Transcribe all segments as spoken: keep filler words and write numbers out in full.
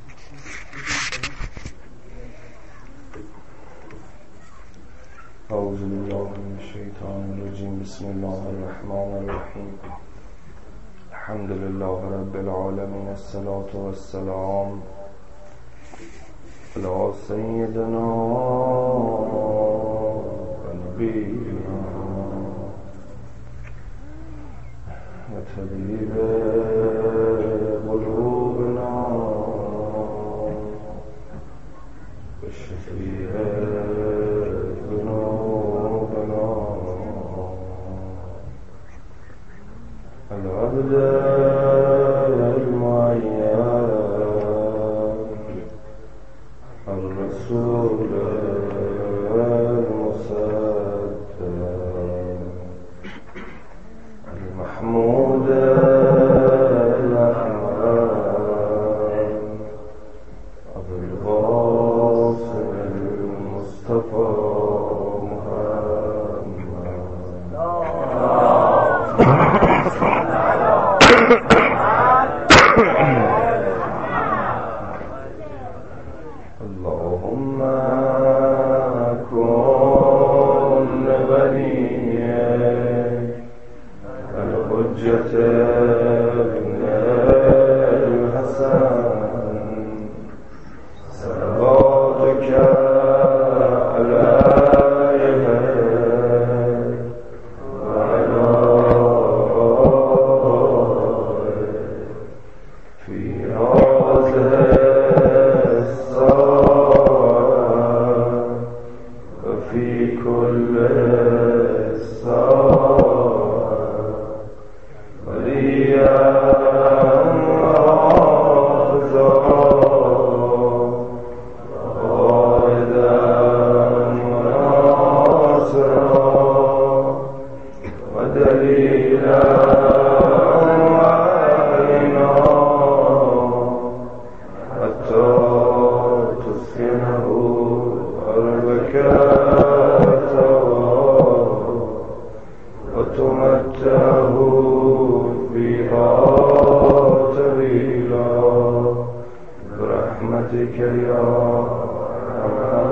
اعوذ بالله من الشیطان الرجیم. بسم الله الرحمن الرحیم. الحمد لله رب العالمین. الصلاة والسلام علی سیدنا و نبینا و طبیب قلوبنا و شفیع العبد المعين الرسول المصدق المحمود الأحمد أبو القاسم المصطفى اللهم كن لوليك الحجة ابن الحسن صلواتك عليه وعلى في هذه في كل الساعة وليا وقائدا وناصرا ودليلا وعينا حتى تسكنه قلبك وتمتعه فيها طويلا برحمتك يا ارحم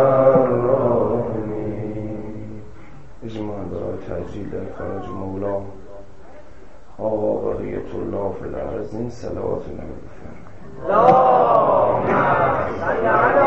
الراحمين. اجماع برای تجلیل در خارج مولا آقا بقیت الله فی الارضین صلوات نبی بفرمایید. اللهم صل علی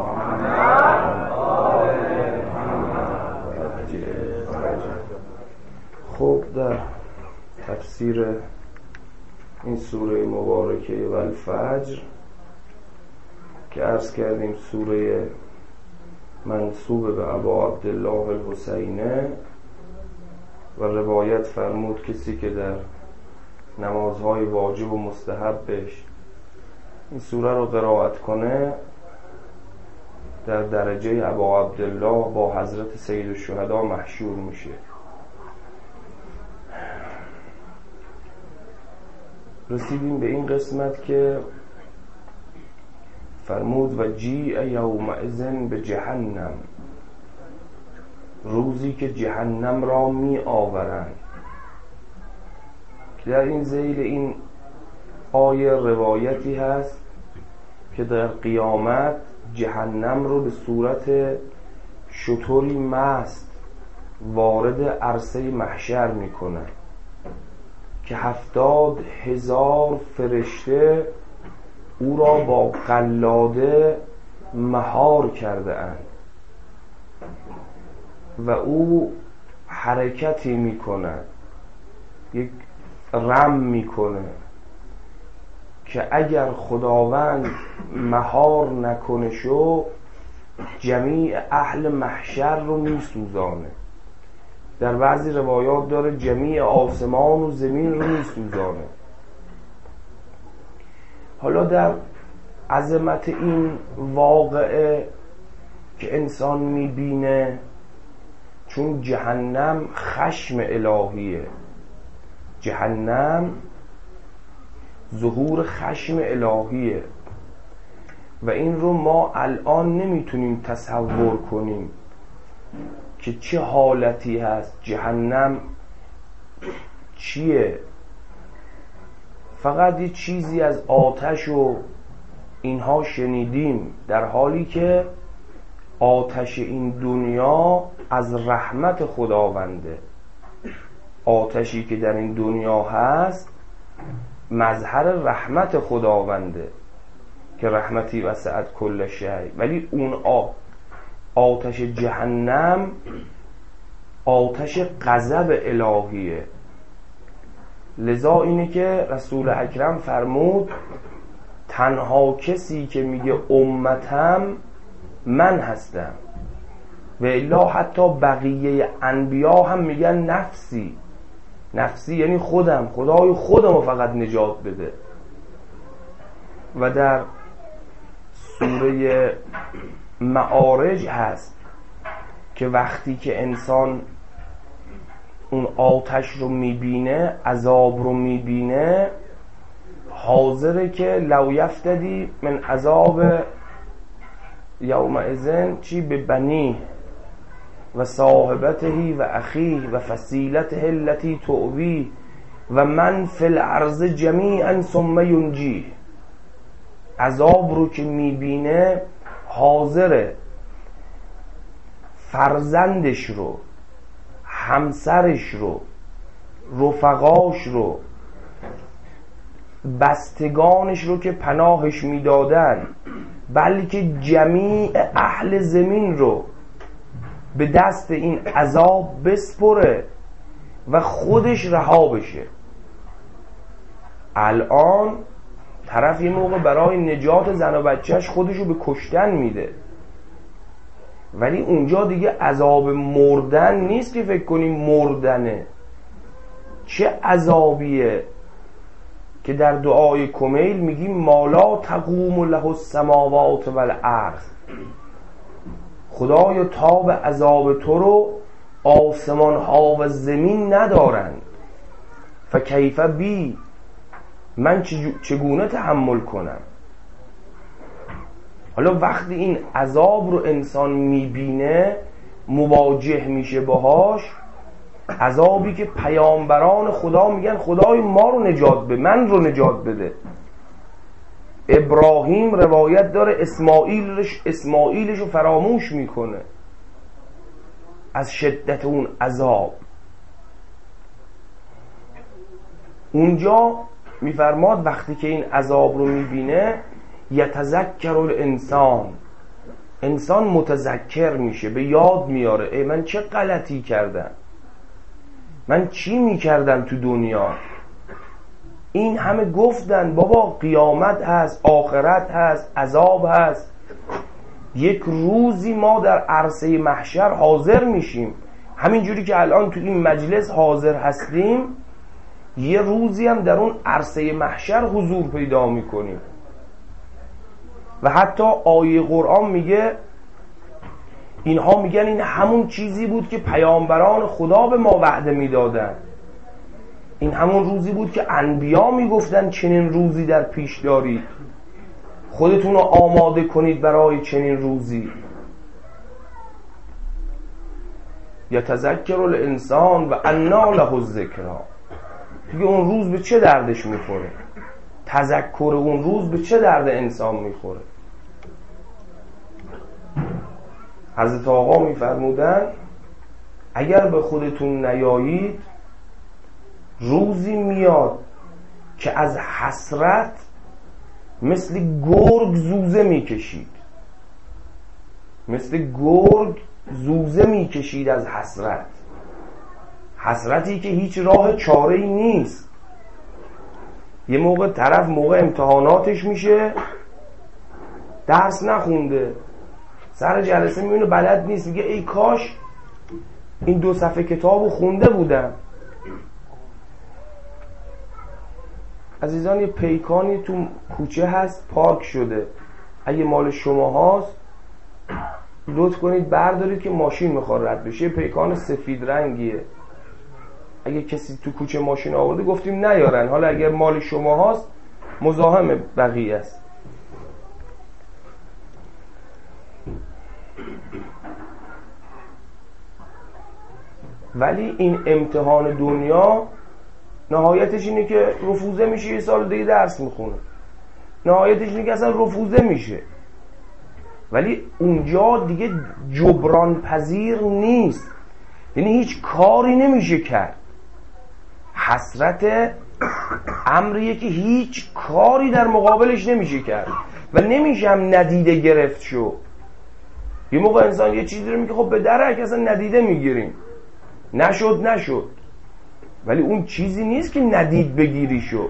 خب در تفسیر این سوره مبارکه و الفجر که عرض کردیم سوره منسوب به ابا عبدالله الحسینه و روایت فرمود کسی که در نمازهای واجب و مستحبش این سوره رو قرائت کنه در درجه ابا عبدالله با حضرت سید الشهدا محشور میشه. رسیدیم به این قسمت که فرمود و جیع یومئذ به جهنم، روزی که جهنم را می آورند. که در این ذیل این آیه روایتی هست که در قیامت جهنم رو به صورت شتری مست وارد عرصه محشر می کنند که هفتاد هزار فرشته او را با قلاده مهار کرده اند و او حرکتی می کند، یک رم می کنه که اگر خداوند مهار نکنه شو جمیع اهل محشر رو می سوزانه. در بعضی روایات داره جمیع آسمان و زمین رو می سوزانه. حالا در عظمت این واقعه که انسان می بینه، چون جهنم خشم الهیه، جهنم ظهور خشم الهیه و این رو ما الان نمیتونیم تصور کنیم که چه حالتی هست، جهنم چیه. فقط یه چیزی از آتش و اینها شنیدیم، در حالی که آتش این دنیا از رحمت خداونده. آتشی که در این دنیا هست مظهر رحمت خداونده که رحمتی وسعت کل شیء. ولی اون آتش جهنم آتش غضب الهیه. لذا اینه که رسول اکرم فرمود تنها کسی که میگه امتم من هستم، و الا حتی بقیه انبیا هم میگن نفسی. نفسی یعنی خودم، خدای خودمو فقط نجات بده. و در سوره معارج هست که وقتی که انسان اون آتش رو میبینه، عذاب رو میبینه، حاضره که لو یفتدی من عذاب یومئذ چی به بنی و صاحبته و اخیه و فصیلته التي تؤوی و من فی الارض جمیعا ثم ینجیه. عذاب رو که میبینه حاضره فرزندش رو، همسرش رو، رفقاش رو، بستگانش رو که پناهش میدادن، بلکه جمیع اهل زمین رو به دست این عذاب بسپره و خودش رها بشه. الان طرف یه موقع برای نجات زن و بچهش خودشو به کشتن میده، ولی اونجا دیگه عذاب مردن نیست که فکر کنیم مردنه. چه عذابیه که در دعای کمیل میگیم مالا تقوم له السماوات والارض. خدایا تاب عذاب تو رو آسمان ها و زمین ندارند. فکیف بی، من چگونه تحمل کنم؟ حالا وقتی این عذاب رو انسان میبینه، مواجه میشه باهاش، عذابی که پیامبران خدا میگن خدای ما رو نجات بده، من رو نجات بده. ابراهیم روایت داره اسماعیلش اسماعیلش رو فراموش میکنه از شدت اون عذاب. اونجا میفرماد وقتی که این عذاب رو میبینه یتذکر الانسان، انسان متذکر میشه، به یاد میاره ای من چه غلطی کردم، من چی میکردم تو دنیا. این همه گفتن بابا قیامت هست، آخرت هست، عذاب هست. یک روزی ما در عرصه محشر حاضر میشیم، همین جوری که الان تو این مجلس حاضر هستیم، یه روزی هم در اون عرصه محشر حضور پیدا میکنیم. و حتی آیه قرآن میگه، اینها میگن این همون چیزی بود که پیامبران خدا به ما وعده میدادن، این همون روزی بود که انبیا میگفتن چنین روزی در پیش دارید، خودتون رو آماده کنید برای چنین روزی. یتذکر الانسان و انا له الذکری. دیگه اون روز به چه دردش میخوره؟ تذکر اون روز به چه درد انسان میخوره؟ حضرت آقا میفرمودن اگر به خودتون نیایید، روزی میاد که از حسرت مثل گرگ زوزه میکشید، مثل گرگ زوزه میکشید از حسرت. حسرتی که هیچ راه چاره‌ای نیست. یه موقع طرف موقع امتحاناتش میشه، درس نخونده، سر جلسه میبینه بلد نیست، میگه ای کاش این دو صفحه کتابو خونده بودم. عزیزان یه پیکانی تو کوچه هست پارک شده، اگه مال شما هست لطف کنید بردارید که ماشین میخواد رد بشه. پیکان سفید رنگیه، اگه کسی تو کوچه ماشین آورده گفتیم نیارن، حالا اگر مال شما هست مزاحم بقیه است. ولی این امتحان دنیا نهایتش اینه که رفوزه میشه، یه سال دیگه درس میخونه. نهایتش اینه که اصلا رفوزه میشه. ولی اونجا دیگه جبران پذیر نیست، یعنی هیچ کاری نمیشه کرد. حسرت امریه که هیچ کاری در مقابلش نمیشه کرد و نمیشه هم ندیده گرفت شو. یه موقع انسان یه چیزی رو میگه خب به درک اصلا ندیده میگیریم، نشد نشد، ولی اون چیزی نیست که ندید بگیری شو.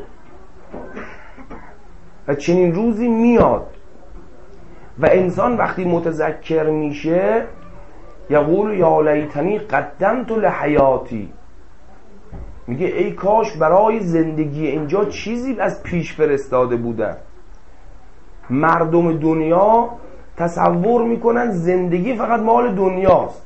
و چنین روزی میاد و انسان وقتی متذکر میشه یقول یا لیتنی قدمت لحیاتی، میگه ای کاش برای زندگی اینجا چیزی از پیش فرستاده بودم. مردم دنیا تصور میکنن زندگی فقط مال دنیاست،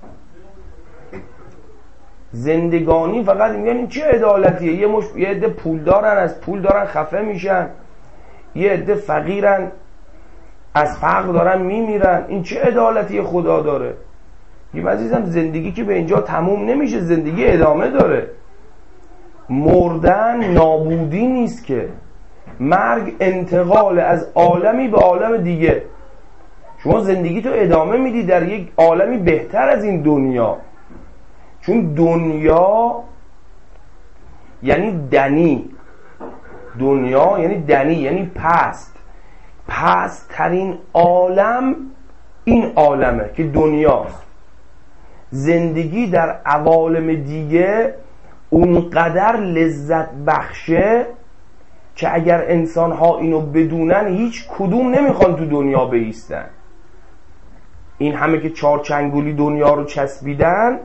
زندگانی فقط میگن این چه عدالتیه، یه مش... یه عده پول دارن از پول دارن خفه میشن، یه عده فقیرن از فقر دارن میمیرن، این چه عدالتی خدا داره؟ میگم عزیزم زندگی که به اینجا تموم نمیشه، زندگی ادامه داره. مردن نابودی نیست که، مرگ انتقال از عالمی به عالم دیگه. شما زندگی تو ادامه میدی در یک عالمی بهتر از این دنیا، چون دنیا یعنی دنی، دنیا یعنی دنی یعنی پست، پست ترین عالم این عالمه که دنیاست. زندگی در عوالم دیگه اونقدر لذت بخشه که اگر انسان ها اینو بدونن هیچ کدوم نمیخوان تو دنیا بایستن. این همه که چهار چنگولی دنیا رو چسبیدن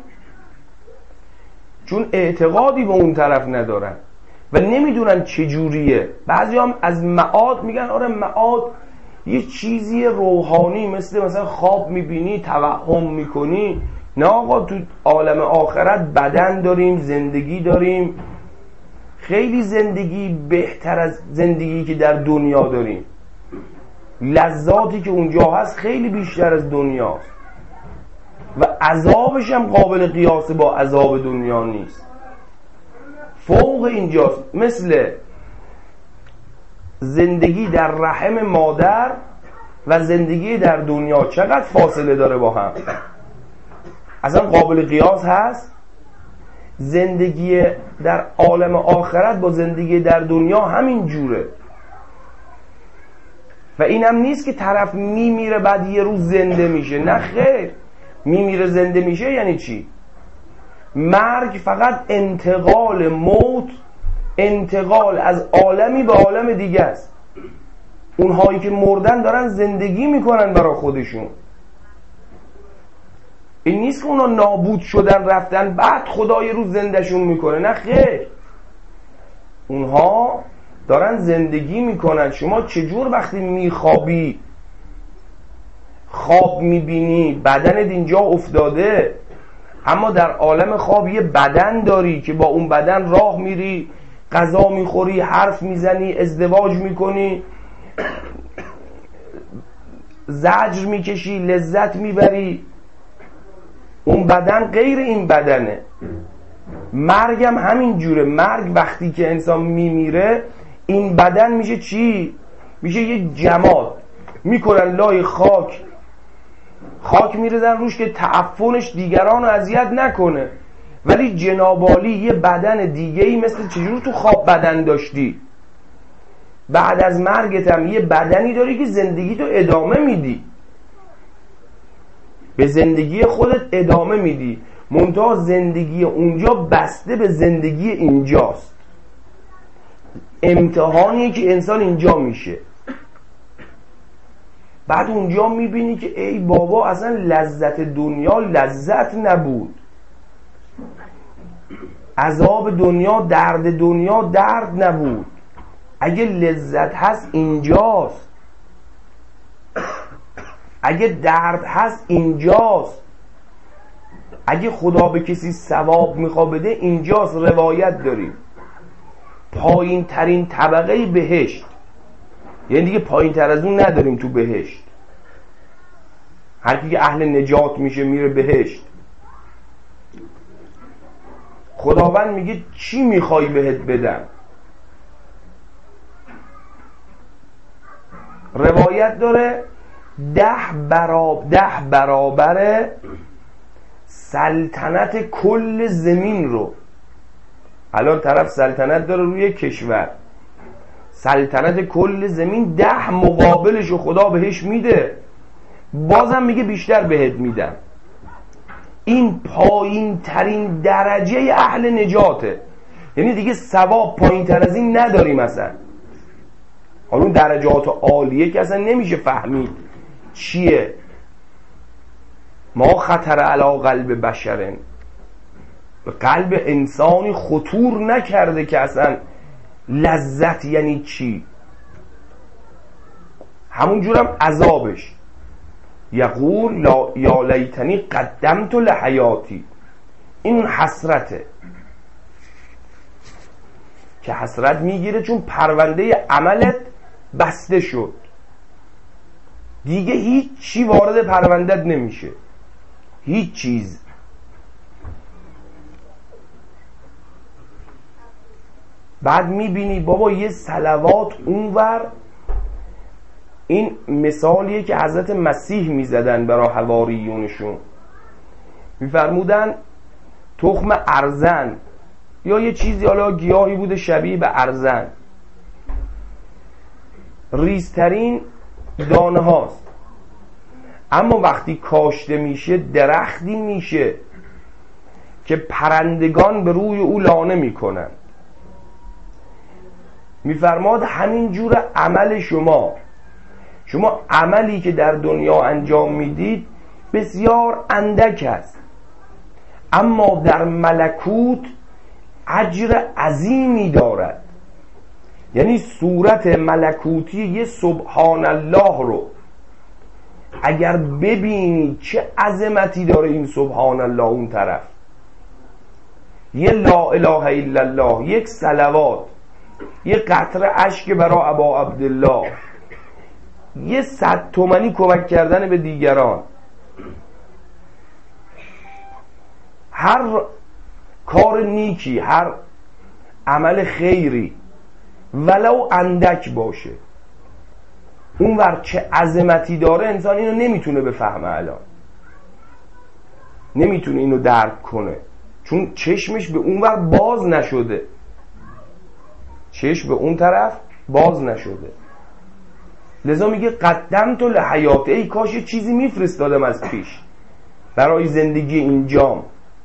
چون اعتقادی به اون طرف ندارن و نمیدونن چجوریه. بعضی هم از معاد میگن آره معاد یه چیزی روحانی، مثل مثلا خواب میبینی توهم میکنی. نه آقا، تو عالم آخرت بدن داریم، زندگی داریم، خیلی زندگی بهتر از زندگی که در دنیا داریم. لذاتی که اونجا هست خیلی بیشتر از دنیاست و عذابش هم قابل قیاس با عذاب دنیا نیست، فوق اینجاست. مثل زندگی در رحم مادر و زندگی در دنیا چقدر فاصله داره با هم، اصلا قابل قیاس هست؟ زندگی در عالم آخرت با زندگی در دنیا همین جوره. و این هم نیست که طرف میمیره بعد یه روز زنده میشه، نه خیر. میمیره زنده میشه یعنی چی؟ مرگ فقط انتقال، موت انتقال از عالمی به عالم دیگه است. اونهایی که مردن دارن زندگی میکنن برای خودشون. این نیست که اونا نابود شدن رفتن بعد خدا یه روز زندهشون میکنه، نه خیر. اونها دارن زندگی میکنن. شما چجور وقتی میخوابی خواب میبینی بدنت اینجا افتاده، اما در عالم خواب یه بدن داری که با اون بدن راه میری، غذا میخوری، حرف میزنی، ازدواج میکنی، زجر میکشی، لذت میبری. اون بدن غیر این بدنه. مرگ هم همین جوره. مرگ وقتی که انسان میمیره این بدن میشه چی؟ میشه یه جماد، میکنن لای خاک، خاک میریزن روش که تعفنش دیگران رو اذیت نکنه. ولی جنابالی یه بدن دیگه ای مثل چجور تو خواب بدن داشتی، بعد از مرگت هم یه بدنی داری که زندگی تو ادامه میدی، به زندگی خودت ادامه میدی، منتها زندگی اونجا بسته به زندگی اینجاست. امتحانیه که انسان اینجا میشه. بعد اونجا میبینی که ای بابا اصلا لذت دنیا لذت نبود، عذاب دنیا، درد دنیا درد نبود. اگه لذت هست اینجاست، اگه درد هست اینجاست، اگه خدا به کسی ثواب میخواد بده اینجاست. روایت داریم پایین ترین طبقه بهشت، یعنی دیگه پایین تر از اون نداریم تو بهشت. هر کی که اهل نجات میشه میره بهشت. خداوند میگه چی میخوای بهت بدم؟ روایت داره ده برابر ده برابر سلطنت کل زمین رو، الان طرف سلطنت داره روی کشور، سلطنت کل زمین ده مقابلش رو خدا بهش میده، بازم میگه بیشتر بهت میدم. این پایین ترین درجه اهل نجاته، یعنی دیگه ثواب پایین تر از این نداریم اصلا. حالا اون درجات عالیه که اصلا نمیشه فهمید چیه. ما خطر علی قلب بشرن، به قلب انسانی خطور نکرده که اصلا لذت یعنی چی. همون جورم عذابش یقول یا لیتنی قدمت لحیاتی، این حسرته که حسرت میگیره چون پرونده عملت بسته شد، دیگه هیچ چی وارد پروندت نمیشه، هیچ چیز. بعد میبینی بابا یه صلوات اونور، این مثالیه که حضرت مسیح میزدن برای حواریونشون، میفرمودن تخم ارزن یا یه چیزی، حالا گیاهی بوده شبیه به ارزن، ریزترین دانه هاست، اما وقتی کاشته میشه درختی میشه که پرندگان به روی او لانه میکنن. میفرماد همین جور عمل شما، شما عملی که در دنیا انجام میدید بسیار اندک است، اما در ملکوت اجر عظیمی دارد. یعنی صورت ملکوتی یه سبحان الله رو اگر ببینی چه عظمتی داره این سبحان الله، اون طرف یه لا اله الا الله، یک صلوات، یه قطره اشک برای ابا عبدالله، یه صد تومنی کمک کردن به دیگران، هر کار نیکی، هر عمل خیری ولو اندک باشه، اونور چه عظمتی داره انسان اینو نمیتونه بفهمه، الان نمیتونه اینو درک کنه، چون چشمش به اونور باز نشده، چشم به اون طرف باز نشده. لذا میگه قدمت لحیات، ای کاش یه چیزی میفرستادم از پیش برای زندگی اینجام.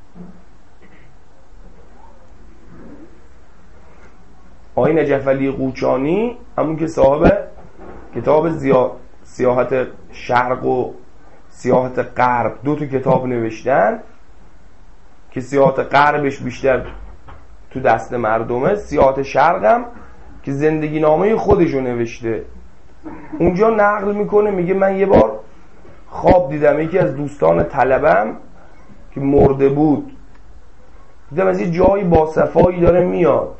آقای نجف علی قوچانی، همون که صاحب کتاب زیا... سیاحت شرق و سیاحت غرب، دو تا کتاب نوشتن که سیاحت غربش بیشتر تو دست مردمه، سیاحت شرقم که زندگی نامه خودشو نوشته. اونجا نقل میکنه، میگه من یه بار خواب دیدم یکی از دوستان طلبم که مرده بود، دیدم از یه جایی با صفایی داره میاد،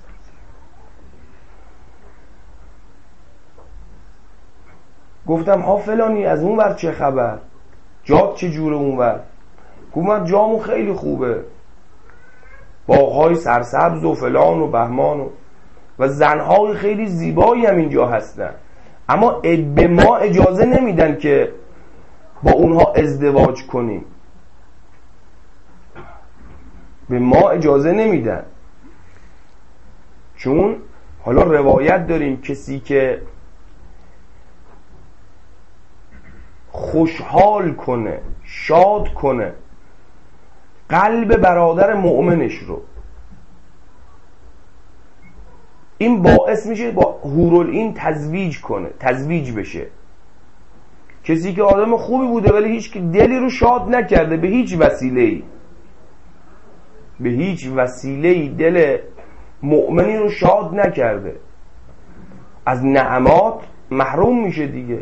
گفتم ها فلانی از اون ور چه خبر، جات چه جوره اون ور؟ گفتم جامون خیلی خوبه، باغ‌های سرسبز و فلان و بهمان و, و زنهای خیلی زیبایی هم اینجا هستن، اما به ما اجازه نمیدن که با اونها ازدواج کنیم، به ما اجازه نمیدن. چون حالا روایت داریم کسی که خوشحال کنه، شاد کنه قلب برادر مؤمنش رو، این باعث میشه با حورالعین تزویج کنه، تزویج بشه. کسی که آدم خوبی بوده ولی هیچ که دلی رو شاد نکرده به هیچ وسیله‌ای، به هیچ وسیله‌ای دل مؤمنی رو شاد نکرده، از نعمات محروم میشه دیگه،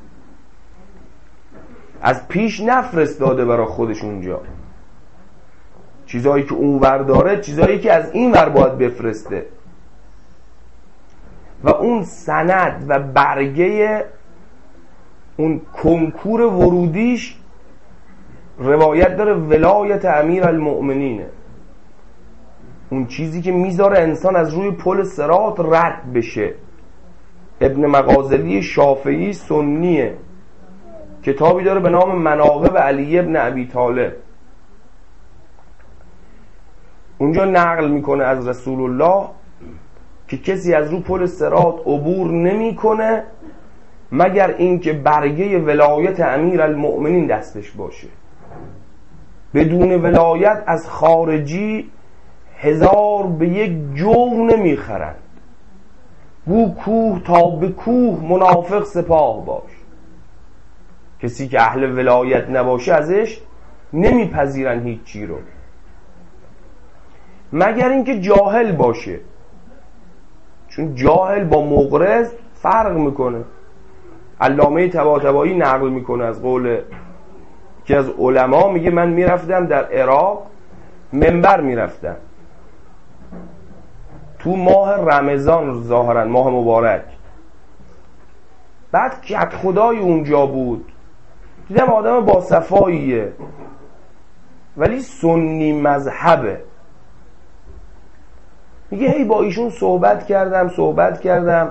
از پیش نفرستاده برای خودش اونجا، چیزایی که اون ور داره چیزایی که از این ور باید بفرسته، و اون سند و برگه اون کنکور ورودیش روایت داره ولایت امیر المؤمنینه، اون چیزی که میذاره انسان از روی پل صراط رد بشه، ابن مغازلی شافعی سنیه، کتابی داره به نام مناقب علی ابن ابی طالب. اونجا نقل میکنه از رسول الله که کسی از رو پل صراط عبور نمیکنه مگر اینکه برگه ولایت امیر المؤمنین دستش باشه. بدون ولایت از خارجی هزار به یک جو نمیخرند. گو کوه تا به کوه منافق سپاه باش. کسی که اهل ولایت نباشه ازش نمیپذیرن هیچ چی رو، مگر اینکه جاهل باشه، چون جاهل با مغرض فرق میکنه. علامه طباطبایی نقل میکنه از قول که از علما، میگه من میرفتم در عراق منبر میرفتم تو ماه رمضان، ظاهرا ماه مبارک، بعد کت خدای اونجا بود، دیدم آدم با صفاییه ولی سنی مذهبه. میگه هی با ایشون صحبت کردم صحبت کردم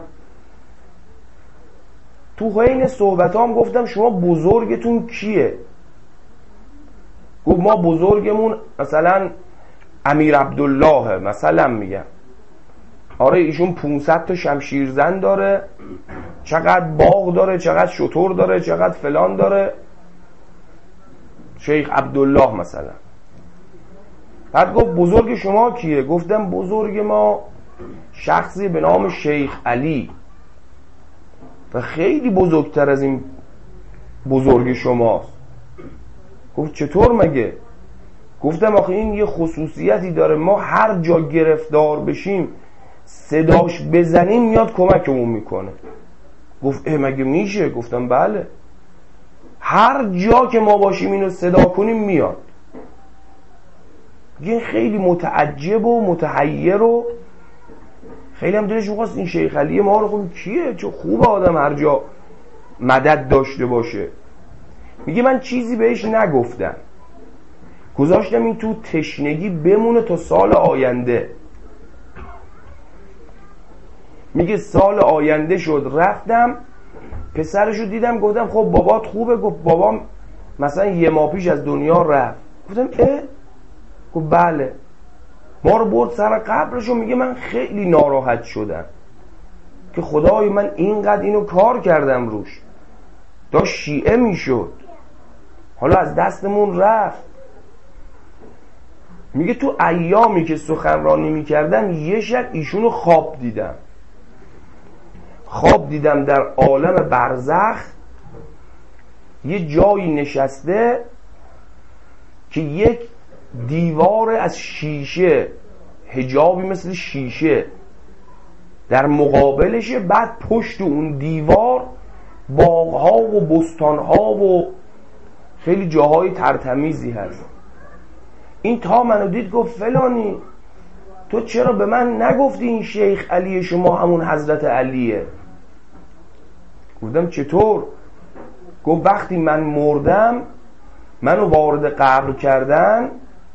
تو حین صحبتام گفتم شما بزرگتون کیه؟ گفت ما بزرگمون مثلا امیر عبدالله مثلا. میگم آره ایشون پونصد تا شمشیرزن داره، چقدر باغ داره، چقدر شتر داره، چقدر فلان داره، شیخ عبدالله مثلا. بعد گفت بزرگ شما کیه؟ گفتم بزرگ ما شخصی به نام شیخ علی و خیلی بزرگتر از این بزرگ شماست. گفت چطور مگه؟ گفتم آخه این یه خصوصیتی داره، ما هر جا گرفتار بشیم صداش بزنیم میاد کمکمون میکنه. گفت اه مگه میشه؟ گفتم بله، هر جا که ما باشیم اینو صدا کنیم میاد. یه خیلی متعجب و متحیر و خیلی هم دلش می‌خواست این شیخ علی ما رو، خب کیه؟ چه خوب آدم هر جا مدد داشته باشه. میگه من چیزی بهش نگفتم، گذاشتم این تو تشنگی بمونه تا سال آینده. میگه سال آینده شد رفتم پسرشو دیدم، گفتم خب بابات خوبه؟ گفت بابام مثلا یه ماه پیش از دنیا رفت. گفتم اه؟ گفت بله. ما رو برد سر قبرشو. میگه من خیلی ناراحت شدم که خدای من اینقدر اینو کار کردم روش، داشت شیعه میشد، حالا از دستمون رفت. میگه تو ایامی که سخنرانی میکردم یه شب ایشونو خواب دیدم. خواب دیدم در عالم برزخ یه جایی نشسته که یک دیوار از شیشه، حجابی مثل شیشه در مقابلشه، بعد پشت اون دیوار باغها و بستانها و خیلی جاهای ترتمیزی هست. این تا منو دید گفت فلانی تو چرا به من نگفتی این شیخ علی شما همون حضرت علیه؟ گفتم چطور؟ گفت وقتی من مردم منو وارد قبر کردن،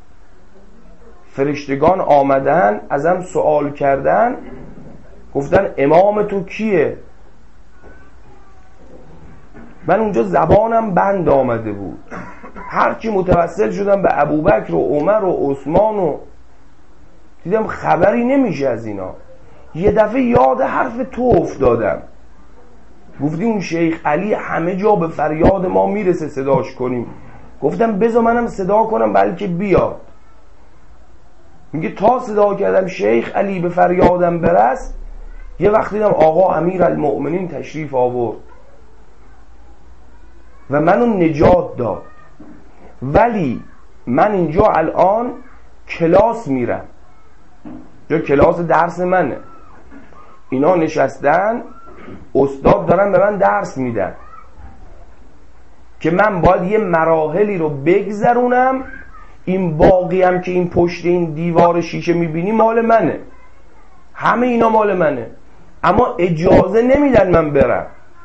فرشتگان آمدن ازم سوال کردن، گفتن امام تو کیه؟ من اونجا زبانم بند آمده بود، هرچی متوسل شدم به ابوبکر و عمر و عثمان و دیدم خبری نمیشه از اینا. یه دفعه یاد حرف تو افتادم، گفتی اون شیخ علی همه جا به فریاد ما میرسه صداش کنیم. گفتم بذار منم صدا کنم بلکه بیاد. میگه تا صدا کردم شیخ علی به فریادم برس، یه وقت دیدم آقا امیر المؤمنین تشریف آورد و منو نجات داد. ولی من اینجا الان کلاس میرم، جا کلاس درس منه، اینا نشستن استاد دارن به من درس میدن که من باید یه مراحلی رو بگذرونم. این باقی هم که این پشت این دیوار شیشه میبینی مال منه، همه اینا مال منه، اما اجازه نمیدن من برم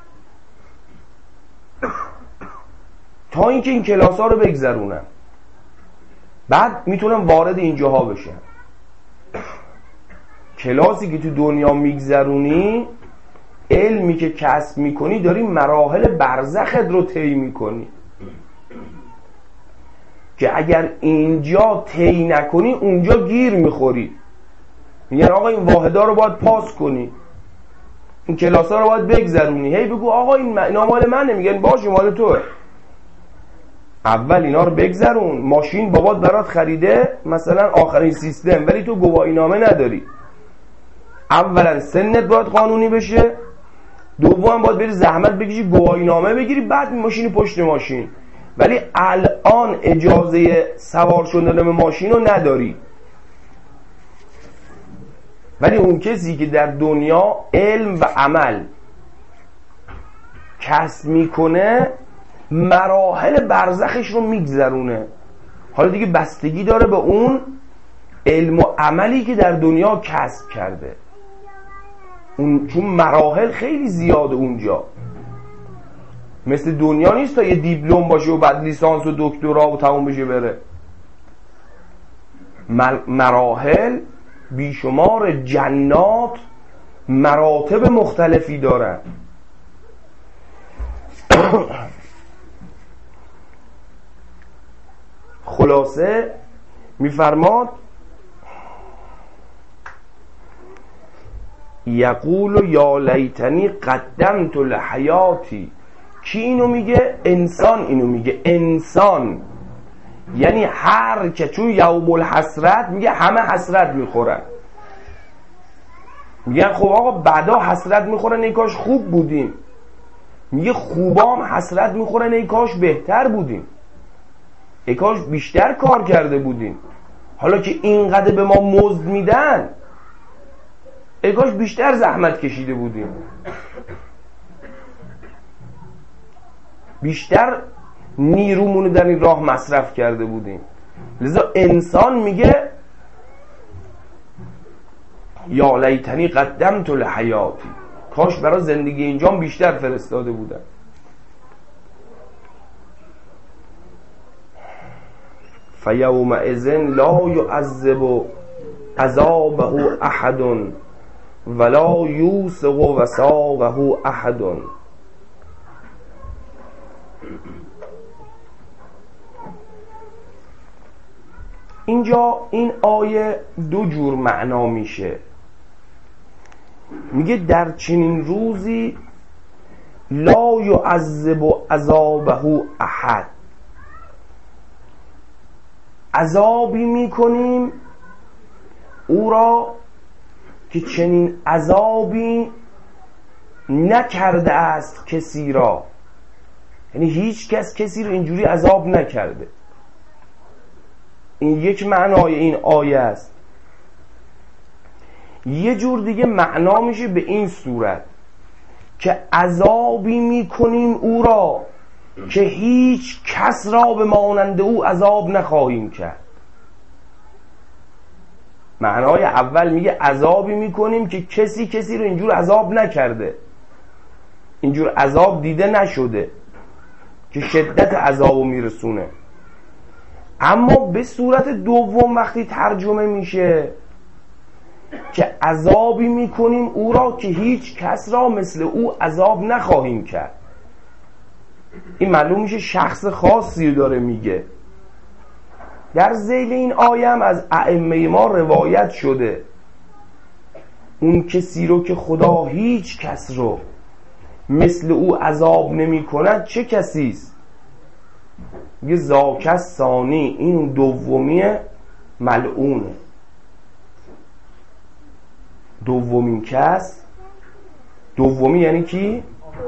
تا اینکه این کلاس ها رو بگذرونم، بعد میتونم وارد اینجاها بشم. کلاسی که تو دنیا میگذرونی علمی که کسب میکنی داری مراحل برزخت رو طی میکنی که اگر اینجا طی نکنی اونجا گیر میخوری. میگن آقا این واحدا رو باید پاس کنی، این کلاس ها رو باید بگذرونی، هی بگو آقا این اینا مال منه، میگن باشه مال توه. اول اینا رو بگذرون. ماشین بابات برات خریده مثلا آخرین سیستم، ولی تو گواهی نامه نداری. اولا سنت باید قانونی بشه، دوم باید بری زحمت بکشی گواهی نامه بگیری، بعد ماشینی پشت ماشین. ولی الان اجازه سوار شدن به ماشین رو نداری. ولی اون کسی که در دنیا علم و عمل کسب میکنه مراحل برزخش رو میگذرونه. حالا دیگه بستگی داره به اون علم و عملی که در دنیا کسب کرده، اون چون مراحل خیلی زیاده اونجا. مثل دنیا نیست تا یه دیپلم باشه و بعد لیسانس و دکترا و تموم بشه بره. مراحل بیشمار، جنات مراتب مختلفی دارن. خلاصه میفرماد یقول یا لیتنی قدمت لحیاتی. کی اینو میگه؟ انسان اینو میگه. انسان یعنی هر که چون یوم الحسرت میگه همه حسرت میخورن. میگن خب آقا بعدا حسرت میخورن ای کاش خوب بودیم. میگه خوبام حسرت میخورن ای کاش بهتر بودیم، ای کاش بیشتر کار کرده بودیم. حالا که اینقدر به ما مزد میدن ای کاش بیشتر زحمت کشیده بودیم، بیشتر نیرومونو در این راه مصرف کرده بودیم. لذا انسان میگه یا لیتنی قدمت لحیاتی، کاش برای زندگی اینجام بیشتر فرستاده بودم. فیومئذ لا یعذب عذابه احد ولا یوثق وثاقه احد. اینجا این آیه دو جور معنا میشه. میگه در چنین روزی لا یعذب عذابه احد، عذابی میکنیم او را که چنین عذابی نکرده است کسی را. یعنی هیچ کس کسی رو اینجوری عذاب نکرده. این یک معنای این آیه است. یه جور دیگه معنا میشه به این صورت که عذابی میکنیم او را که هیچ کس را به مانند او عذاب نخواهیم کرد. معنای اول میگه عذابی میکنیم که کسی کسی رو اینجور عذاب نکرده، اینجور عذاب دیده نشده که شدت عذابو میرسونه. اما به صورت دوم وقتی ترجمه میشه که عذابی میکنیم او را که هیچ کس را مثل او عذاب نخواهیم کرد، این معلوم میشه شخص خاصی رو داره میگه. در ذیل این آیه هم از ائمه ما روایت شده اون کسی رو که خدا هیچ کس رو مثل او عذاب نمی کند چه کسیست؟ یه ذاک ثانی، این دومی ملعونه. دومین کس، دومی یعنی کی؟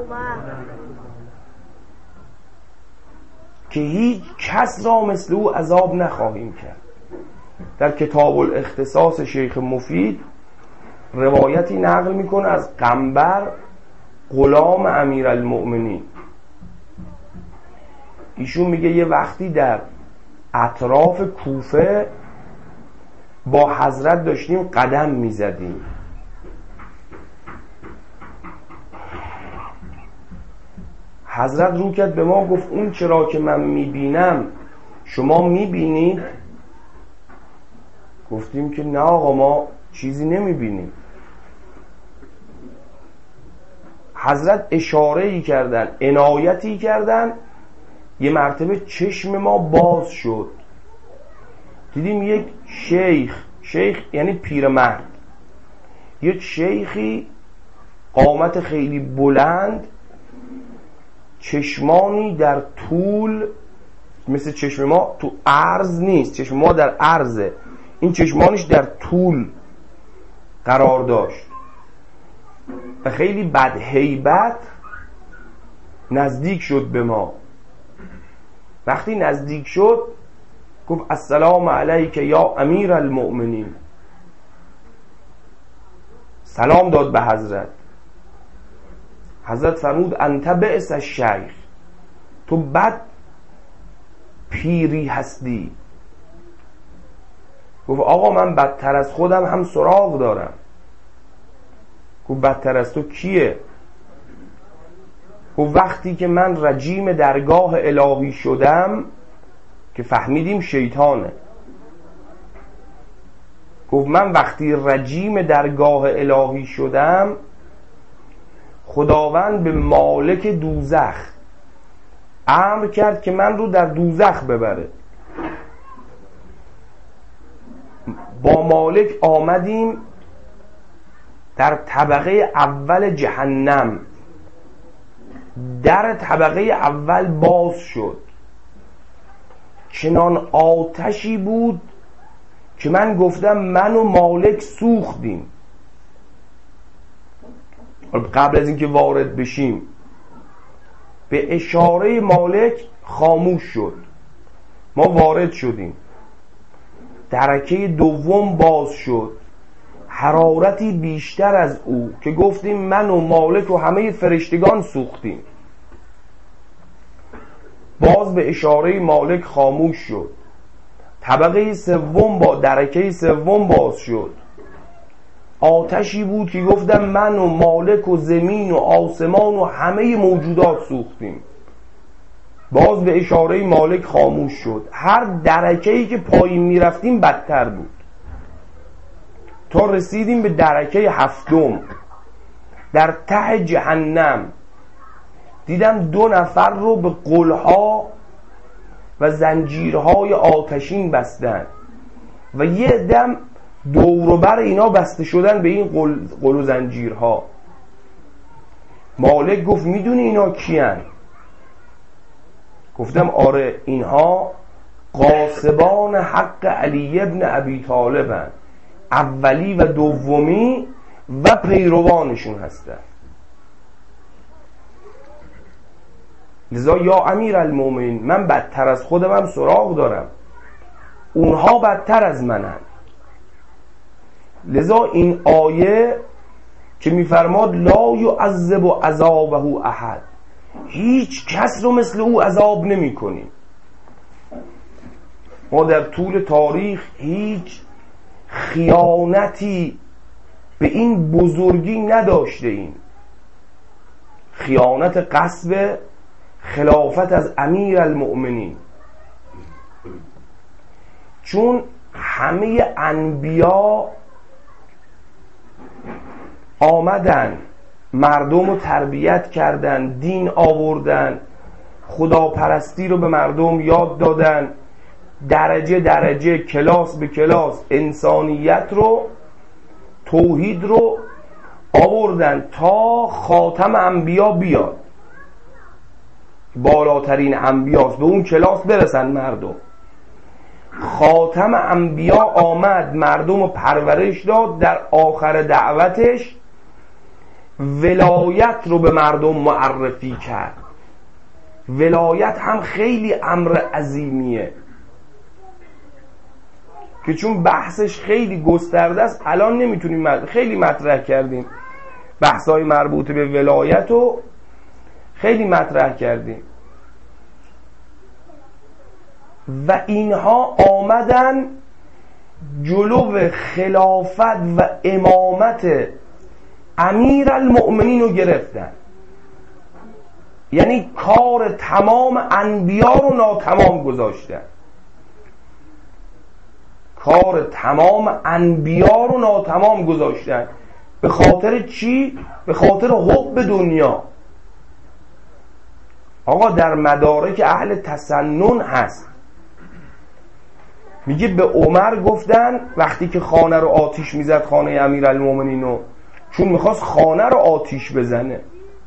که هیچ کس را مثل او عذاب نخواهیم کرد. در کتاب الاختصاص شیخ مفید روایتی نقل میکنه از قنبر غلام امیرالمؤمنین. ایشون میگه یه وقتی در اطراف کوفه با حضرت داشتیم قدم میزدیم. حضرت رو کرد به ما گفت اون چرا که من میبینم شما میبینید؟ گفتیم که نه آقا ما چیزی نمیبینیم. حضرت اشاره‌ای کردن، عنایتی کردن، یه مرتبه چشم ما باز شد، دیدیم یک شیخ، شیخ یعنی پیرمرد، یک شیخی قامت خیلی بلند، چشمانی در طول، مثل چشم ما تو عرض نیست، چشم ما در عرضه، این چشمانش در طول قرار داشت و خیلی بد هیبت نزدیک شد به ما. وقتی نزدیک شد گفت السلام علیک یا امیر المؤمنین، سلام داد به حضرت. حضرت فرمود انت بئس الشیخ، تو بد پیری هستی. گفت آقا من بدتر از خودم هم سراغ دارم. گفت بدتر از تو کیه؟ گفت وقتی که من رجیم درگاه الهی شدم، که فهمیدیم شیطانه، گفت من وقتی رجیم درگاه الهی شدم، خداوند به مالک دوزخ امر کرد که من رو در دوزخ ببره. با مالک آمدیم در طبقه اول جهنم، در طبقه اول باز شد، چنان آتشی بود که من گفتم من و مالک سوختیم. قبل از اینکه وارد بشیم به اشاره مالک خاموش شد، ما وارد شدیم، درکه دوم باز شد، حرارتی بیشتر از او که گفتیم من و مالک و همه فرشتگان سوختیم، باز به اشاره مالک خاموش شد. طبقه سوم با درکه سوم باز شد، آتشی بود که گفتم من و مالک و زمین و آسمان و همه موجودات سوختیم، باز به اشاره مالک خاموش شد. هر درکه‌ای که پایین میرفتیم بدتر بود، تا رسیدیم به درکه هفتم. در ته جهنم دیدم دو نفر رو به قلها و زنجیرهای آتشین بستن و یه دم دوروبر اینا بسته شدن به این قل, قل و زنجیرها. مالک گفت میدونی اینا کیان؟ گفتم آره، اینها غاصبان حق علی ابن ابی طالبن، اولی و دومی و پیروانشون هستن. لذا یا امیر المؤمنین، من بدتر از خودم هم سراغ دارم، اونها بدتر از منن. لذا این آیه که میفرماد لا یعذب عذابه احد، هیچ کس رو مثل او عذاب نمی کنیم. ما در طول تاریخ هیچ خیانتی به این بزرگی نداشته ایم، خیانت غصب خلافت از امیر المؤمنین، چون همه انبیا آمدن مردم رو تربیت کردن، دین آوردن، خداپرستی رو به مردم یاد دادن، درجه درجه، کلاس به کلاس انسانیت رو، توحید رو آوردن تا خاتم انبیا بیاد، بالاترین انبیاست، به اون کلاس برسن مردم. خاتم انبیا آمد، مردم رو پرورش داد، در آخر دعوتش ولایت رو به مردم معرفی کرد. ولایت هم خیلی امر عظیمیه که چون بحثش خیلی گسترده است الان نمیتونیم، خیلی مطرح کردیم بحثای مربوط به ولایت رو خیلی مطرح کردیم و اینها آمدن جلو خلافت و امامت امیر المؤمنین رو گرفتن، یعنی کار تمام انبیا رو ناتمام گذاشتن، کار تمام انبیا رو ناتمام گذاشتن، به خاطر چی؟ به خاطر حب دنیا. آقا در مدارک اهل تسنن هست، میگه به عمر گفتن وقتی که خانه رو آتیش میزد، خانه امیرالمومنین رو، چون میخواست خانه رو آتیش بزنه،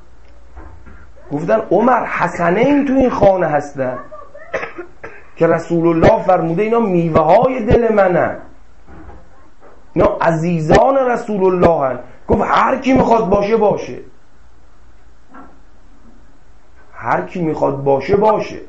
گفتن عمر حسنین تو این خانه هستن که رسول الله فرموده اینا میوه های دل منن، اینا عزیزان رسول الله هن. گفت هر کی میخواد باشه باشه، هر کی میخواد باشه باشه.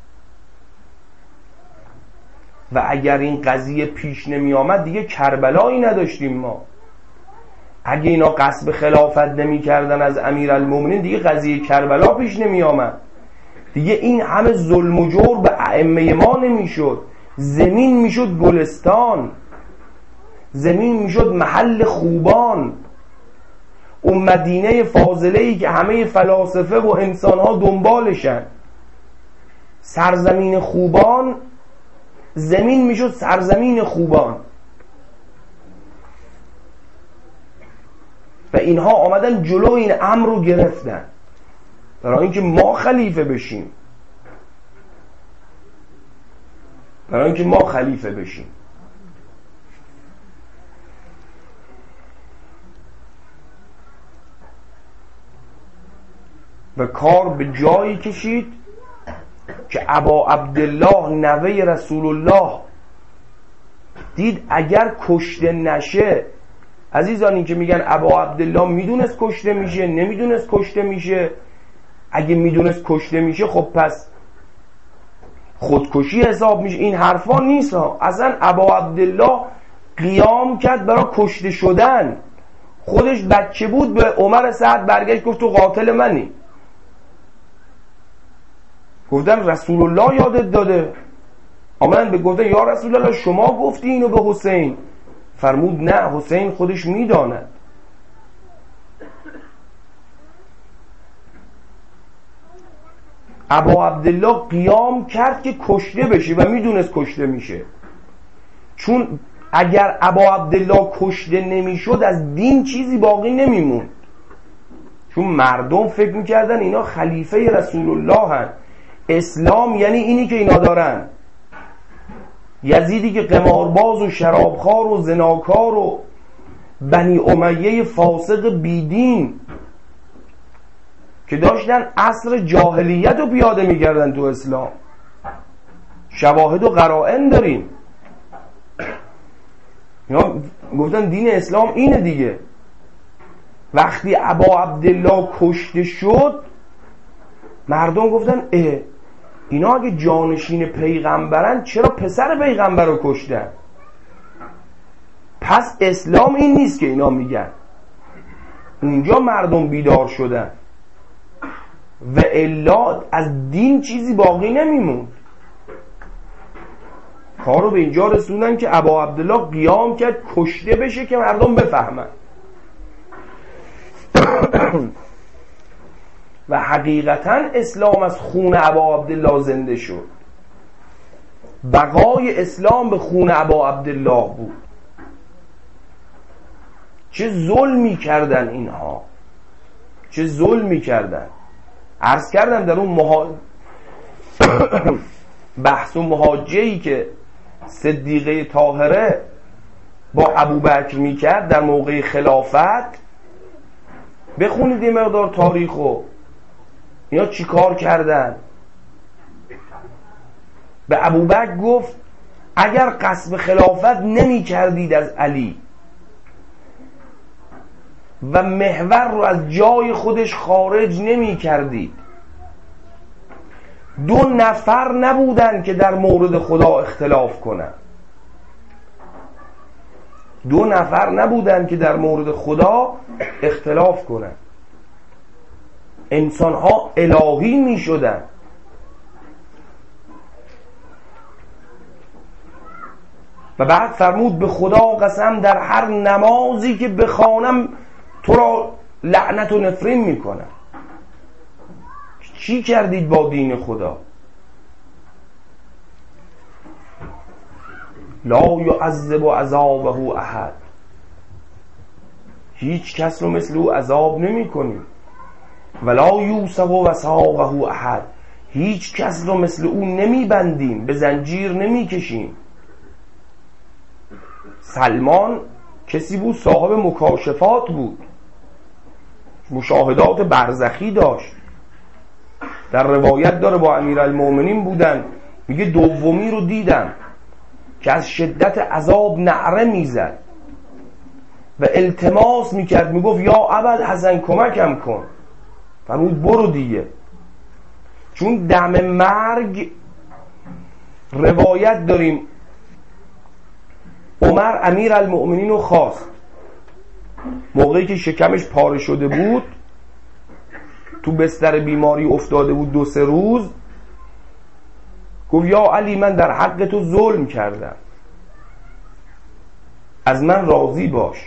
و اگر این قضیه پیش نمی آمد دیگه کربلایی نداشتیم ما. اگه اینا قصد خلافت نمی کردن از امیرالمومنین دیگه قضیه کربلا پیش نمی آمد، دیگه این همه ظلم و جور به ائمه ما نمی شد. زمین می شد گلستان، زمین می شد محل خوبان. اون مدینه فاضله‌ای که همه فلاسفه و انسانها دنبالشن، سرزمین خوبان، زمین می شد سرزمین خوبان. و اینها آمدن جلو این امر رو گرفتن برای اینکه ما خلیفه بشیم، برای اینکه ما خلیفه بشیم. و کار به جایی کشید که ابا عبدالله نوه رسول الله دید اگر کشته نشه، عزیزانی که میگن ابا عبدالله میدونست کشته میشه، نمیدونست کشته میشه، اگه میدونست کشته میشه خب پس خودکشی حساب میشه، این حرفا نیست ها. اصلا ابا عبدالله قیام کرد برای کشته شدن. خودش بچه بود به عمر سعد برگشت گفت تو قاتل منی. گفتن رسول الله یادت داده، آمدن به گفتن یا رسول الله شما گفتی اینو به حسین. فرمود نه، حسین خودش میداند. ابا عبدالله قیام کرد که کشته بشه و میدونست کشته میشه، چون اگر ابا عبدالله کشته نمیشد از دین چیزی باقی نمیموند، چون مردم فکر میکردن اینا خلیفه رسول الله هن. اسلام یعنی اینی که اینا دارن. یزیدی که قمارباز و شرابخوار و زناکار و بنی امیه فاسق بیدین که داشتن عصر جاهلیت رو پیاده میکردن تو اسلام. شواهد و قرائن داریم. اینا گفتن دین اسلام اینه دیگه. وقتی ابا عبدالله کشته شد مردم گفتن اه اینا اگه جانشین پیغمبرن چرا پسر پیغمبر رو کشتن؟ پس اسلام این نیست که اینا میگن. اونجا مردم بیدار شدن و الا از دین چیزی باقی نمیموند. کارو به اینجا رسوندن که ابا عبدالله قیام کرد کشته بشه که مردم بفهمن. و حقیقتا اسلام از خون ابا عبدالله زنده شد. بقای اسلام به خون ابا عبدالله بود. چه ظلمی کردن اینها، چه ظلمی کردن. عرض کردم در اون مها... بحث و محاجه‌ای که صدیقه طاهره با ابوبکر میکرد در موقع خلافت، بخونید این مقدار تاریخو، اینا چی کار کردن. به ابوبکر گفت اگر قصد خلافت نمی کردید از علی و محور رو از جای خودش خارج نمی کردید، دو نفر نبودن که در مورد خدا اختلاف کنن. دو نفر نبودن که در مورد خدا اختلاف کنن. انسان ها الهی می شدن. و بعد فرمود به خدا قسم در هر نمازی که بخوانم تو را لعنت و نفرین می کنم. چی کردید با دین خدا؟ لا یعذب عذابه احد. هیچ کس رو مثل او عذاب نمی کنیم. ولا یوثق وثاقه احد، هیچ کس رو مثل او نمی بندیم، به زنجیر نمی کشیم. سلمان کسی بود صاحب مکاشفات بود، مشاهدات برزخی داشت. در روایت داره با امیرالمومنین بودن، میگه دومی رو دیدم که از شدت عذاب نعره میزد و التماس میکرد، میگفت یا ابوالحسن کمکم کن. فرمود برو دیگه. چون دم مرگ روایت داریم عمر امیرالمومنین رو خواست، موقعی که شکمش پاره شده بود، تو بستر بیماری افتاده بود دو سه روز، گفت یا علی من در حق تو ظلم کردم، از من راضی باش.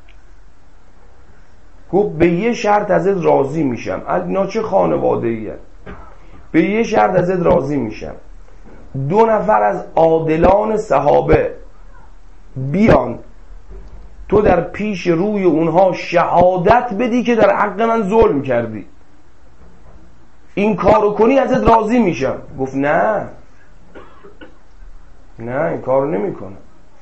گفت به یه شرط ازت راضی میشم. اینا چه خانواده ایه؟ به یه شرط ازت راضی میشم، دو نفر از عادلان صحابه بیان تو در پیش روی اونها شهادت بدی که در حق من ظلم کردی، این کارو کنی ازت راضی میشم. گفت نه نه این کارو نمی کنم.